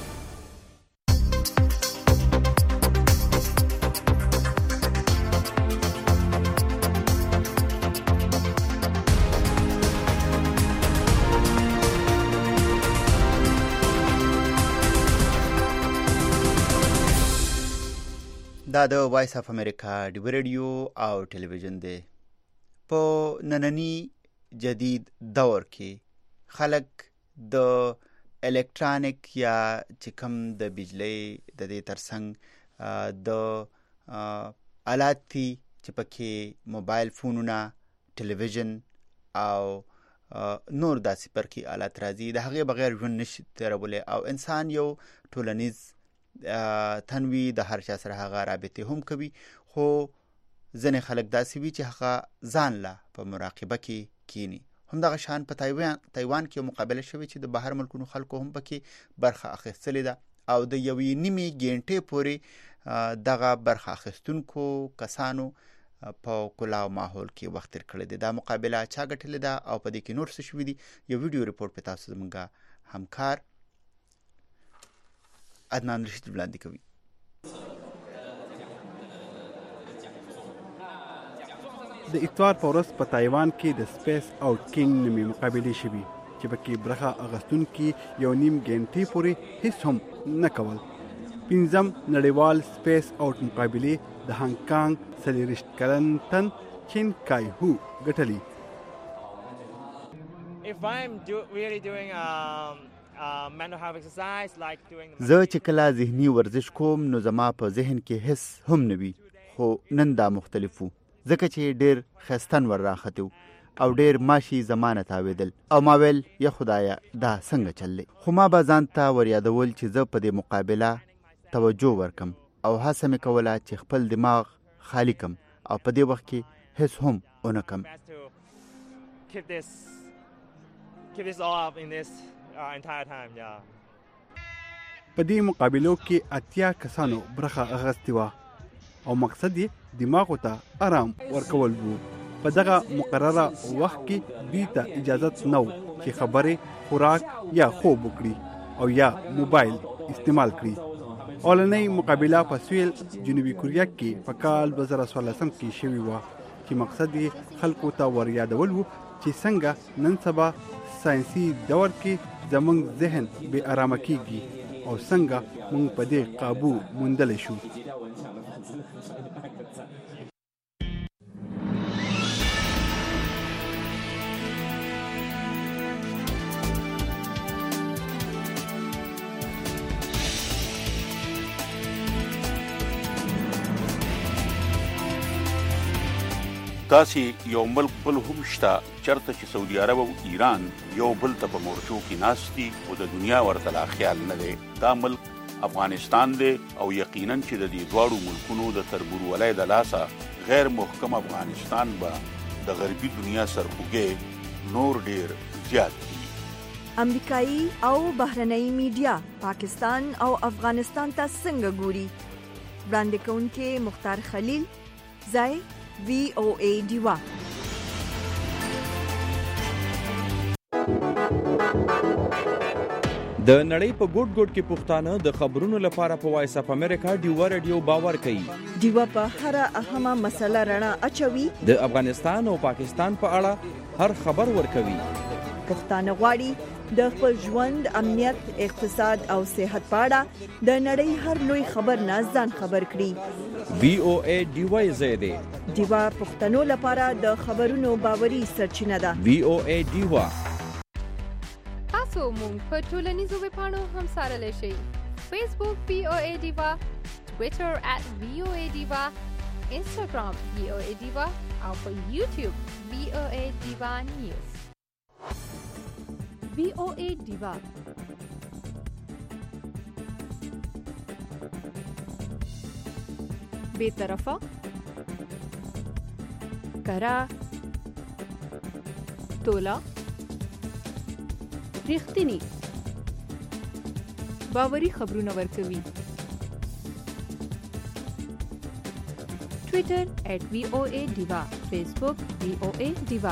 دا د وایس اف امریکا ډیو رادیو او ټلویزیون دی. په نننی جدید دور کې خلک د الکترونیک یا چې کوم د بجلی د دې ترڅنګ د آلات دي چې پکې موبایل فونونه، ټلویزیون او نور داسې برقي آلات راځي، د هغې بغیر ژوند نشي تېرولی او انسان یو ټولنیز تنوي د هر چا سره هغه رابطې هم کوي. خو ځینې خلک داسې وي چې هغه ځان لا په مراقبه کې کینی. همدغه شان په تایوان تایوان کې مقابله شوې چې د بهر ملکونو خلکو هم پکې برخه اخیستلې ده او د یوې نیمې ګنټې پورې دغه برخه اخیستونکو کسانو په کلاو ماحول کې وخت تیر کړی دی. دا مقابله چا ګټلې ده او په دې کې نور څه شوي دي؟ یو ویډیو ریپورټ په تاسو زموږ همکار عدنان رشید وړاندې کوي. د اتوار په ورځ په تایوان کې د سپیس آوټ کینګ نومې مقابلې شوي چې پکې برخه اخیستونکي یو نیم ګنټې پورې هیڅ هم نه کول. پنځم نړیوال سپیس آوټ مقابلې د هانګ کانګ څلېرویشت کلن تن چین کای هو ګټلي. زه چې کله ذهني ورزش کوم نو زما په ذهن کې هیڅ هم نه وي، خو نن دا مختلف وو ځکه چې ډېر ښایستن ور راختو او ډېر ماشي زمانه تاویدل او ما ویل یا خدایا دا څنګه چللی. خو ما به ځان ته ور یادول چې زه په دې مقابله توجه ورکم او هڅه مې کوله چې خپل دماغ خالی کم او په دې وخت کې هیڅ هم ونه کم. په دې مقابلو کې اتیا کسانو برخه اخیستې وه او مقصد یې دماغو ته آرام ورکول وو. په دغه مقرره وخت کې دوی ته اجازت نه و چې خبرې، خوراک یا خوب وکړي او یا موبایل استعمال کړي. اولنۍ مقابله په سویل جنوبي کوریا کې په کال دوه زره څوارلسم کې شوې وه چې مقصد یې خلکو ته ور یادول و چې څنګه نن سبا ساینسي دور کې زموږ ذهن بې آرامه کیږي او څنګه موږ په دې قابو موندلی شو. داسې یو ملک بل هم شته چرته چې سعودي عرب او ایران یو بل ته په مورچو کې ناست دي او د دنیا ورته لا خیال نه دی. دا ملک افغانستان دی او یقینا چې د دې دواړو ملکونو د تربورولۍ د لاسه غیر محکم افغانستان به د غربي دنیا سرخوږی نور ډیر زیات دي. امریکایي او بهرنۍ میډیا پاکستان او افغانستان ته څنګه ګوري؟ وړاندې کوونکی مختار خلیل، ځای وی او ای ډیوا. د نړۍ په ګوټ ګوټ کې پښتانه د خبرونو لپاره په وایس اپ امریکا ډیوا رادیو باور کوي. ډیوا په هر اهمه مسله رڼا اچوي. د افغانستان او پاکستان په اړه هر خبر ورکوي. پښتانه غواړي د خپل ژوند، امنیت، اقتصاد او صحت په اړه د نړۍ هر لوی خبر نه ځان خبر کړي. وی او ای ډیوا زیاده ډیوا پښتنو لپاره د خبرونو باوري سرچینه ده. وی او ای ډیوا. تاسو مونږ په ټولنیزو ویبپاڼو هم سارلی شئ. فیسبوک وی او ای ډیوا، ټویټر ات وی او ای ډیوا، انسټاګرام وی او ای ډیوا او په یوټیوب وی او ای ډیوا نیوز. وی او ای ډیوا بے طرفه، کرا، تولا، ریښتینی، باوري خبرونه ورکوي. ټویټر ات وی او ای ډیوا، فیسبوک وی او ای ډیوا.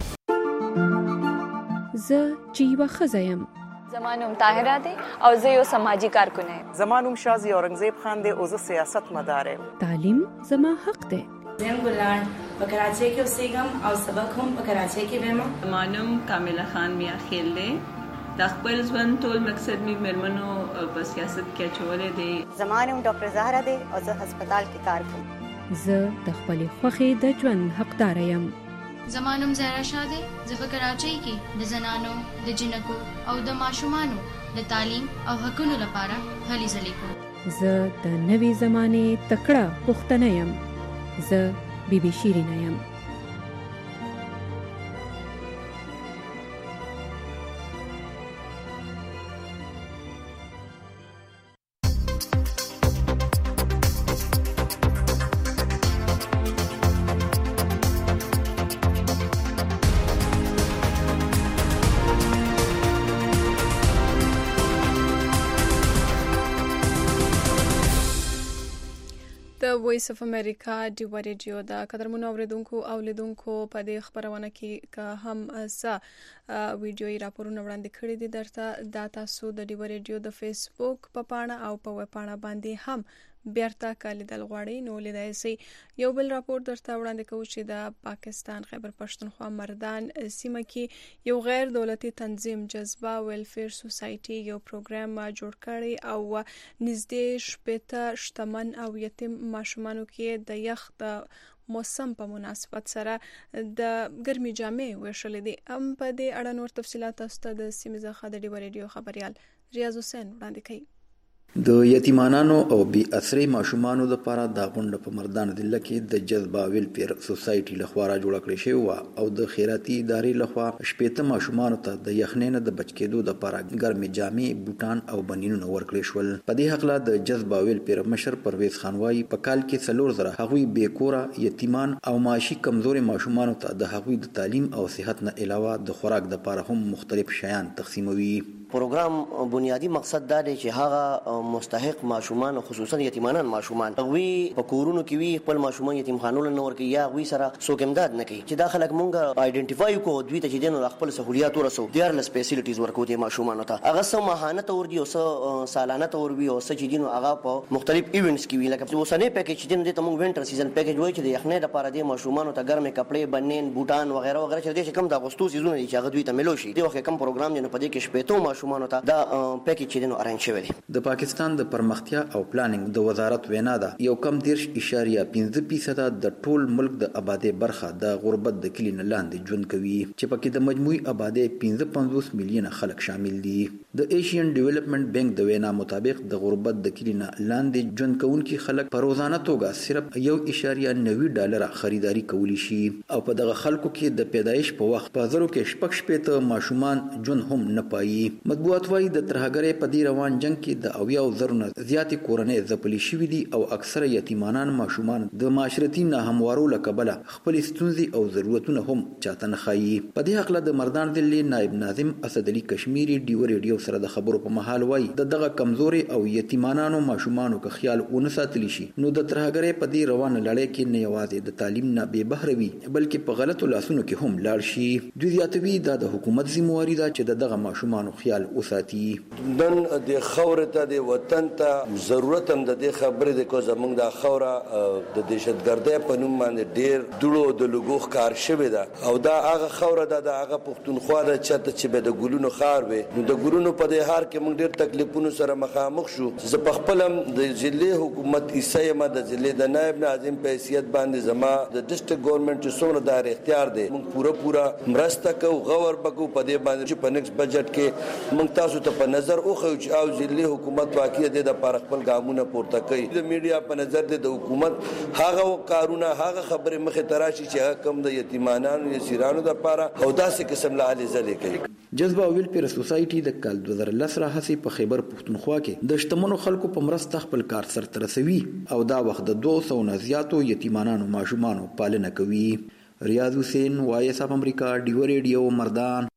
زه چې یوه ښځه یم. زما نوم طاهره دی او زه یو سماجي کارکونه یم. زما نوم شازي اورنګزیب خان دی او زه سیاست مدار یم. تعلیم زما حق دی. زم ګلان په کراچۍ کې اوسېږم او سبق هم په کراچۍ کې وایم. زما نوم کامله خان میا خیل دی. د خپل ژوند ټول مقصد مې مېرمنو په سیاست کې اچولی دی. زما نوم ډاکټر زهره دی او زه هسپتال کې کار کوم. زه د خپلې خوښې د ژوند حقداره یم. زما نوم زهرا شاه دی. زه په کراچۍ کې د زنانو، د جنکو او د ماشومانو د تعلیم او حقونو لپاره هلې ځلې کوم. زه د نوې زمانې تکړه پښتنه یم. زه بی بی شیرینه یم. د وایس اف امریکا ډیوا ریډیو د قدرمنو اوریدونکو او لیدونکو په دې خبرونه کې که هم څه ویډیويي راپورونه وړاندې کړي دي درته دا تاسو د ډیوا ریډیو د فیسبوک په پاڼه او په ویب پاڼه باندې هم بیرته کالیدل غواړي نو لیدای شئ. یو بل راپور درته وړاندې کوو چې د پاکستان خیبر پښتونخوا مردان سیمه کې یو غیر دولتي تنظیم جذبه ویلفیر سوسایټي یو پروګرام جوړ کړی او نږدې شپږ شتمن او یتیم ماشومانو کې د یخ د موسم په مناسبت سره د ګرمي جامې ویشلې دي. هم په دې اړه نور تفصيلات تاسو ته د سیمې څخه د ډیوا ریډیو خبريال ریاض حسین وړاندې کوي. د یتیمانانو او بی اثرې ماشومانو لپاره د غونډه په مردان ضلع کې د جذبه ویلفیر سوسایټي لخوا را جوړ کړی شوی و او د خیراتي ادارې لخوا شپږ ماشومانو ته د یخنۍ نه د بچ کېدو لپاره ګرمې جامې، بوټان او بنینونه ورکړل شول. په دې حق لا د جذبه ویلفیر مشر پرویز خان وايي په کال کې څلور زره هغوی بې کوره یتیمان او معاشي کمزوري ماشومانو ته د هغوی د تعلیم او صحت نه علاوه د خوراک لپاره هم مختلف شیان تقسیموي. پروګرام بنیادی مقصد دا دی چې هغه مستحق ماشومان خصوصا یتیمانان ماشومان هغوی په کورونو کې وي خپل ماشومان یتیمخانو نه ورکوي یا هغوی سره څوک امداد نه کوي چې دا خلک مونږ آیډنټیفای کړو دوی ته چې دین خپل سہولیات ورسو دیارلس فیسیلیټیز ورکو دي ماشومانو ته هغه سم ماهانه تور دي او سالانه تور وي او چې دین هغه په مختلف ایونټس کې وي لکه اوسنۍ پیکیج دین د تمون وینټر سیزن پیکیج وای چې د یخنۍ لپاره د ماشومانو ته ګرمه کپڑے بنین بوټان وغیرہ وغیرہ چې د کوم د اغوستو سیزونه چې هغه دوی ته ملو شي د وخت کم پروګرام دی په دې کې شپېتو ماشومانو ته دا پیکیج چې دینو ارنج شوی دی. د پاکستان د پرمختیا او پلانینګ د وزارت وینا ده یو کم دیرش اشاریه پنځه فیصد د ټول ملک د آبادی برخه د غربت د کلی نه لاندې ژوند کوي چې پکې د مجموعي آبادی پنځه پنځوس میلیونه خلک شامل دي. د ایشین ډیولپمنٹ بانک د وینا مطابق د غربت د کلی نه لاندې ژوند کوونکي خلک په روزانه توګه صرف یو اشاریه نوي ډالر خریداري کولی شي او په دغه خلکو کې د پیدایش په وخت په زرو کې شپږ شپېته ماشومان ژوند هم نه پایي مطبوعات وايي د ترهګرۍ په دې روان جنگ کې د اویاو زرو نه زیاتې کورنۍ ځپلې شوي دي او اکثره یتیمانان ماشومان د معاشرتي ناهموارو له کبله خپلې ستونزې او ضرورتونه هم چاته نه ښایي. په دې هکله د مردان ضلع نائب ناظم اسدعلي کشمیري ډیو ریډیو سره د خبرو په مهال وايي د دغه کمزوري او یتیمانانو ماشومانو که خیال ونه ساتلی شي نو د ترهګرۍ په دې روانه لړۍ کې نه یوازې د تعلیم نه بې بهره وي بلکې په غلطو لاسونو کې هم لاړ شي. دوی زیاتوي دا د حکومت ذمہواري ده چې د دغه ماشومانو خیال وساتي. نن د خاورې ته د وطن ته ضرورت هم د دې خبرې د کو زمونږ د خاوره د دهشتګردۍ په نوم باندې ډېر دوړو د لوګو ښکار شوې ده او دا هغه خاوره ده د هغه پښتونخوا ده چېرته چې به د ګلونو ښار وي نو د ګلونو په دې ښار کې موږ ډېر تکلیفونو سره مخامخ شو. زه په خپل هم د ضلع حکومت حصه یم د ضلع د نائب ناظم په حیثیت باندې زما د ډسټرکټ ګورنمنټ چې څومره دار اختیار دی موږ پوره پوره مرسته کوو غور به کوو په دې باندې چې په نیکسټ بجټ کې موږ تاسو ته په نظر وښیو چې او ضلع حکومت واقع دی د پاره خپل ګامونه پورته کوي. د میډیا په نظر دی د حکومت هغه کارونه هغه خبرې مخې ته راشي چې هغه کم د یتیمانانو یسیرانو دپاره او داسې قسم له هلې ځلې کوي. جذبه ویلفیر سوسایټي د کال دوه زره لس راهیسې په خیبر پښتونخوا کې د شتمنو خلکو په مرسته خپل کار سرته رسوي او دا وخت د دوه سوو نه زیاتو یتیمانانو ماشومانو پالنه کوي. ریاض حسین وایس اف امریکا ډیو ریډیو مردان.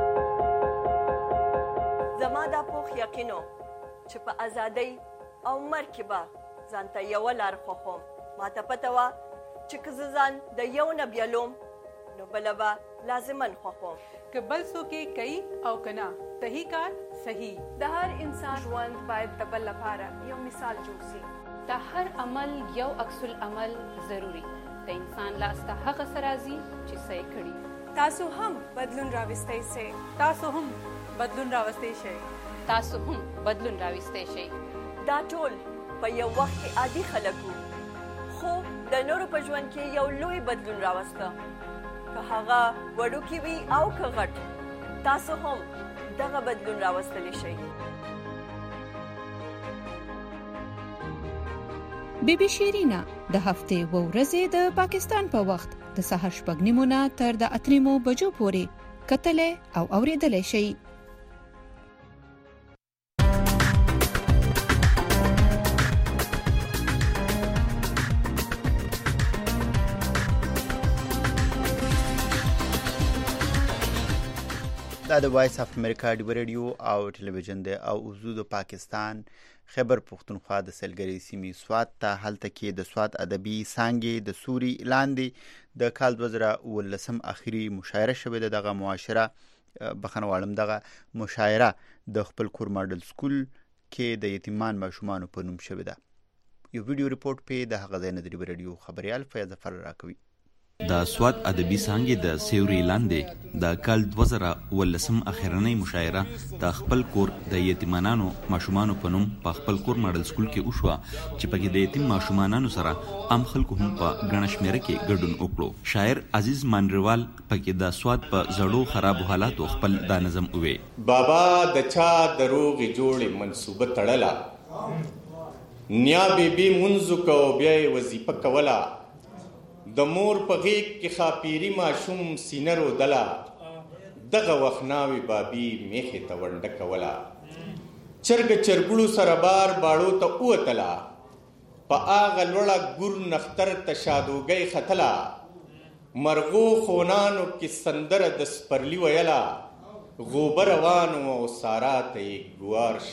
زما دا پوخ یقینو چې په ازادۍ او مرګ کې به ځان ته یوه لار خوښوم. ماته پته وه چې که زه ځان د یو نه بیلوم نو بله به لازمن خوښوم. که بل څوک یې کوي او که نه صحیح کار صحیح. د هر انسان ژوند باید د بل لپاره یو مثال جوړ شي. د هر عمل یو عکس العمل ضروری. د انسان لاس ته هغه څه راځي چې څه یې کړي. تاسو هم بدلون راوستی سئ. تاسو هم بدلون راوستی شئ. تاسو هم بدلون راوستی شئ. دا ټول په یو وخت کې عادي خلک وو خو د نورو په ژوند کې یو لوی بدلون راوسته. که هغه وړوکی وي او که غټ تاسو هم دغه بدلون راوستلی شئ. بی بی شیرینا د هفتې و ورځې د پاکستان په وخت د سهار شپږ نیمو نه تر د اته نیمو بجو پورې کتلې او اورېدلې شئ. دا د وایس اف امریکا ډیو ریډیو او ټلویزیون دی او اوزو د پاکستان خیبر پښتونخوا د سلګري سیمې سوات ته هلته کې د سوات ادبي څانګې د سوري لاندې د کال دوه زره اوولسم اخري مشاعره شوې ده. دغه معاشره بخښنه غواړم دغه مشاعره د خپل کور ماډل سکول کې د یتیمان ماشومانو په نوم شوې ده. یو ویډیو ریپورت په د هغه ځای نه د ډیو ریډیو خبريال فیاض ظفر راکوي. د سوات ادبي څانګې د سیوري لاندې د کال دوه زره اوولسم اخرنۍ مشاعره د خپل کور د یتیمانانو ماشومانو په نوم په خپل کور ماډل سکول کې وشوه چې پکې د یتیم ماشومانانو سره عام خلکو هم په ګڼه شمېره کې ګډون وکړو. شاعر عزیز مانډروال پکې د سوات په زړو خرابو حالاتو خپل دا نظم ووی. بابا د چا دروغې جوړې منصوبه تړله نیا بیبي منځو کو بیا یې وظیفه کوله د مور په غیږ کې خاپیری ماشوم سینه رودله دغه وخت ناوې بابي میخې ته ونډه کوله چرګ چرګړو سره بار باړو ته ووتله په هغه لوړه ګور نختر ته شادوګۍ ختله مرغو خونانو کې سندره د سپرلي ویله غوبه روانو او سارا ته یې ګوار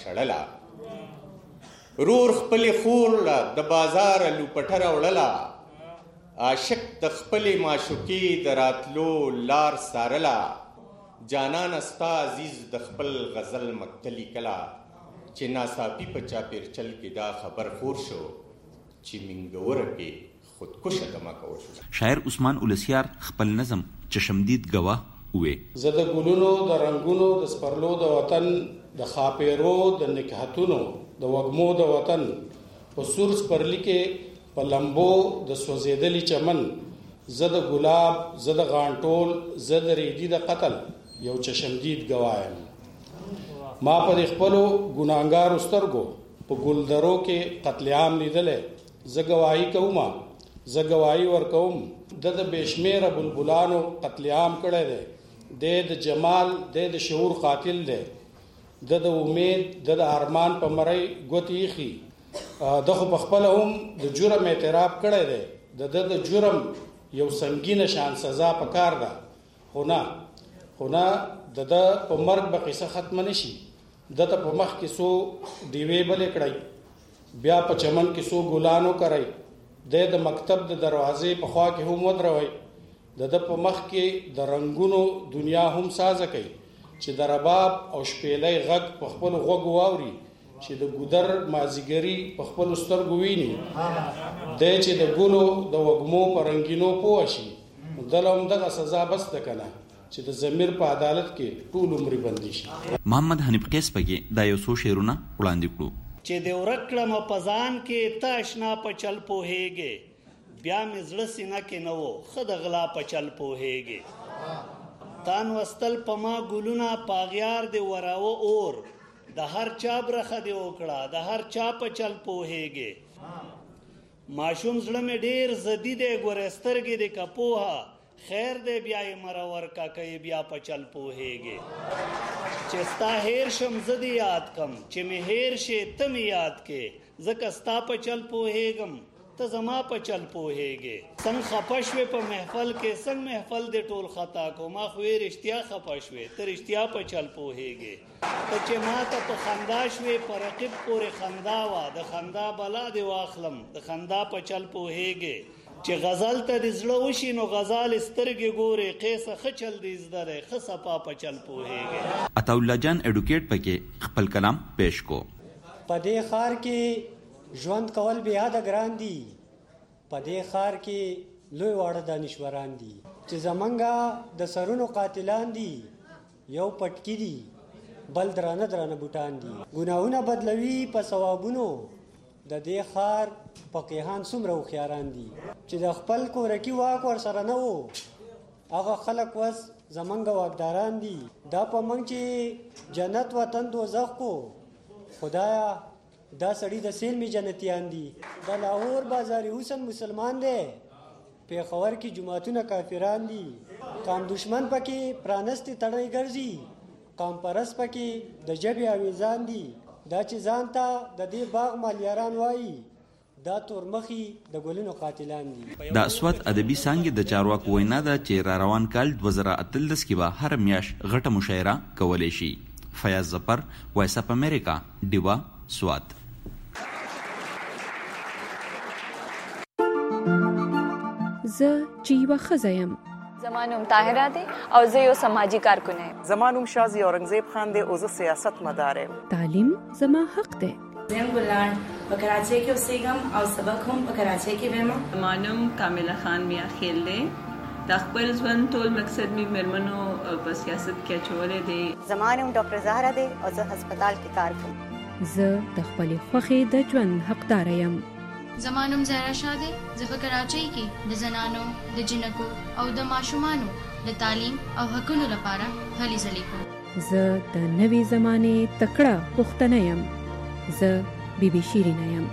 شړله رور خپلې خور له د بازاره لوپټه راوړله عاشق د خپلې معشوقې د راتلو لار سارله جانان استا عزیز د خپل غزل مکتلی کلا چې ناصافي په چاپیرچل کې دا خبر خور شو چې منګوره کې خودکشه دماکه وشو. شاعر عثمان اولسیار خپل نظم چشمدید گواه وې. زه د ګلونو د رنگونو د سپرلو د وطن د خاپیرو د نکهتونو د وږمو د وطن په سور سپرلی کې په لمبو د سوځېدلي چمن زه د ګلاب زه د غانټول زه د ریدي د قتل یو چشمدید ګوایم. ما په خپلو ګناهګارو سترګو په ګلدرو کې قتل عام لیدلې زه ګواهي کوم زه ګواهي ورکوم د د بشمیره بلبلانو قتل عام کړی دی د د جمال د د شعور قاتل دی د د امید د د ارمان په مړی ګوتې ایښي. د خو په خپله هم د جرم اعتراف کړی دی. د د د جرم یو سنګینه شان سزا په کار ده، خو نه خو نه د د په مرګ به قصه ختمه نه شي. د ته په مخ کې څو ډیوې بلې کړئ، بیا په چمن کې څو ګلانو کرئ، د د مکتب د دروازې په خوا کې هم ودروئ، د د په مخ کې د رنګونو دنیا هم سازه کوي چې د رباب او شپېلۍ غږ په خپلو غوږو واوري، چې د ګودر مازیګري په خپلو سترګو ویني، دی چې د ګلو د وږمو په رنګینو پوه شي. نو دله هم دغه سزا بس ده که نه چې د ضمیر په عدالت کې ټول عمرې بندي شي. محمد حنیف قیس پکې دا یو څو شعرونه وړاندې کړو. چې د ورک کړمه په ځان کې ته اشنا په چل پوهېږې، بیا مې زړه سینه کې نه و ښه د غلا په چل پوهېږې. تان وستل په ما ګلونه پاغیار د وراوه اور، د هر چا برخه دی وکړه د هر چا په چل پوهېږې. ماشوم زړه مې ډېر زدي دی ګورې سترګې د که پوهه خیر دی بیا یې مرور کا کوي بیا په چل پوهېږې. چې ستا هیر شم زه دې یاد کم چې مې هیر شې ته مې یاد کې، ځکه ستا په چل پوهېږم ته زما په چل پوهېږې. څنګه خفه شوې په محفل کې څنګه محفل دې ټول خطا کو، ما خو یې رښتیا خفه شوې ته رښتیا په چل پوهېږې. ته چې ما ته په خندا شوې په رقیب پورې خندا وه، د خندا بلا دې واخلم د خندا په چل پوهېږې. چې غزل ته دې زړه وشي نو غزال سترګې ګورې، قیسه ښه چل دې زده دی ښه صفا په چل پوهېږې. عطاالله جان اډوکیټ پکې خپل کلام پیش کو. په دې ښار کې ژوند کول بې حده ګران دي، په دې ښار کې لوی واړه دانشوران دي چې زمونږ د سرونو قاتلان دي، یو پټکي دي بل درانه درانه بوټان دي. ګناهونه بدلوي په ثوابونو، د دې ښار فقیهان څومره هوښیاران دي چې د خپل کورکي واک ورسره نه و، هغه خلک اوس زمونږ واکداران دي. دا په موږ چې جنت وطن دوزخ کو، خدایا دا سړی د سیل می جنتیان دي. د لاهور بازاري حسن مسلمان دی، پیښور کې جماعتونه کافران دي، قام دشمن پکې پرانستی تړی ګرځي، قام پرست پکې د جبې اویزان دي. دا چې ځان ته د دې باغ مالیاران وایي، دا تورمخي د ګلونو قاتلان دي. د اسود ادبي څانګې د چارواکو وینا ده چې را روان کال دوه زره اتلس کې به هر میاشت غټه مشاعره کولی شي. فیاض ظفر، وایس اف امریکا، ډیوا، سوات. زه چې یوه ښځه یم، زما نوم طاهره دی او زه یو سماجي کارکونه یم. زما نوم شازي اورنګزیب خان دی او زه سیاست مدار یم. تعلیم زما حق دی. زم ګلان په کراچۍ کې اوسېږم او سبق هم په کراچۍ کې وایم. زما نوم کامله خان میا خیل دی. د خپل ژوند ټول مقصد مې مېرمنو په سیاست کې اچولی دی. زما نوم ډاکټر زهره دی او زه هسپتال کې کار کوم. زه د خپلې خوښې د ژوند حقدار یم. زما نوم زهرا شاه دی. زه په کراچۍ کې د زنانو، د جنکو او د ماشومانو د تعلیم او حقونو لپاره هلې ځلې کوم. زه د نوې زمانې تکړه پښتنه یم. زه بیبي شیرینه یم.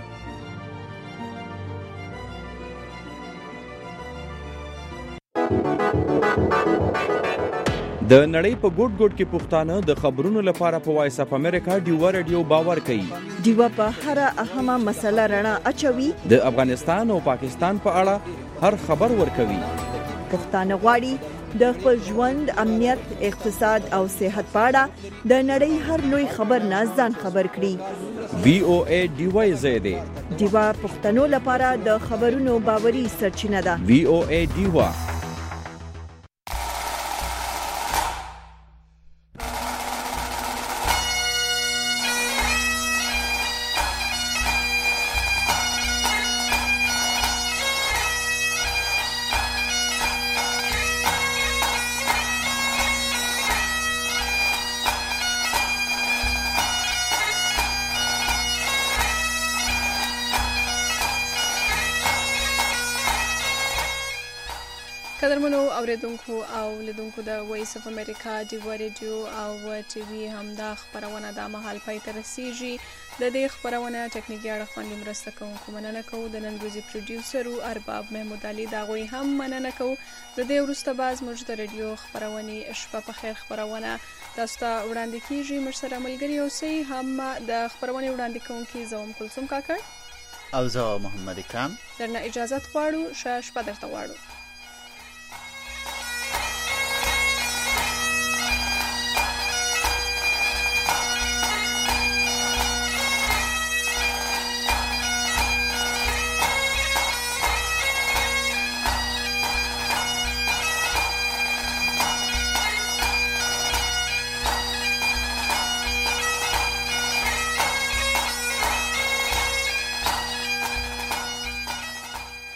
د نړۍ په ګوټ ګوټ کې پښتانه د خبرونو لپاره په وایس اف امریکا ډیوا رادیو باور کوي. ډیوا په هر اهمه مسله رڼا اچوي. د افغانستان او پاکستان په اړه هر خبر ورکوي. پښتانه غواړي د خپل ژوند، امنیت، اقتصاد او صحت په اړه د نړۍ هر لوی خبر نه ځان خبر کړي. وی او ای ډیوا زیاده ډیوا پښتنو لپاره د خبرونو باوري سرچینه ده. وی او ای ډیوا. قدرمنو اوریدونکو او لیدونکو د وایس اف امریکا ډیوا ریډیو او ټي وي همدا خبرونه د مهال پای ته رسیږي. د دې خبرونه ټکنیکی اړخ باندې مرسته کوونکو مننه کوو د نن ورځې پروډوسر ارباب محمود علي دا غوي هم مننه کوو د دې وروسته باز موږ د رادیو خبرونه شپه په خیر خبرونه تاسو ته وړاندې کیږي مر سره ملګری اوسئ هم د خبرونه وړاندې کوونکی زوم کلثوم کاکړ او زه محمد اکرام درنه اجازه غواړو شپه درته غواړو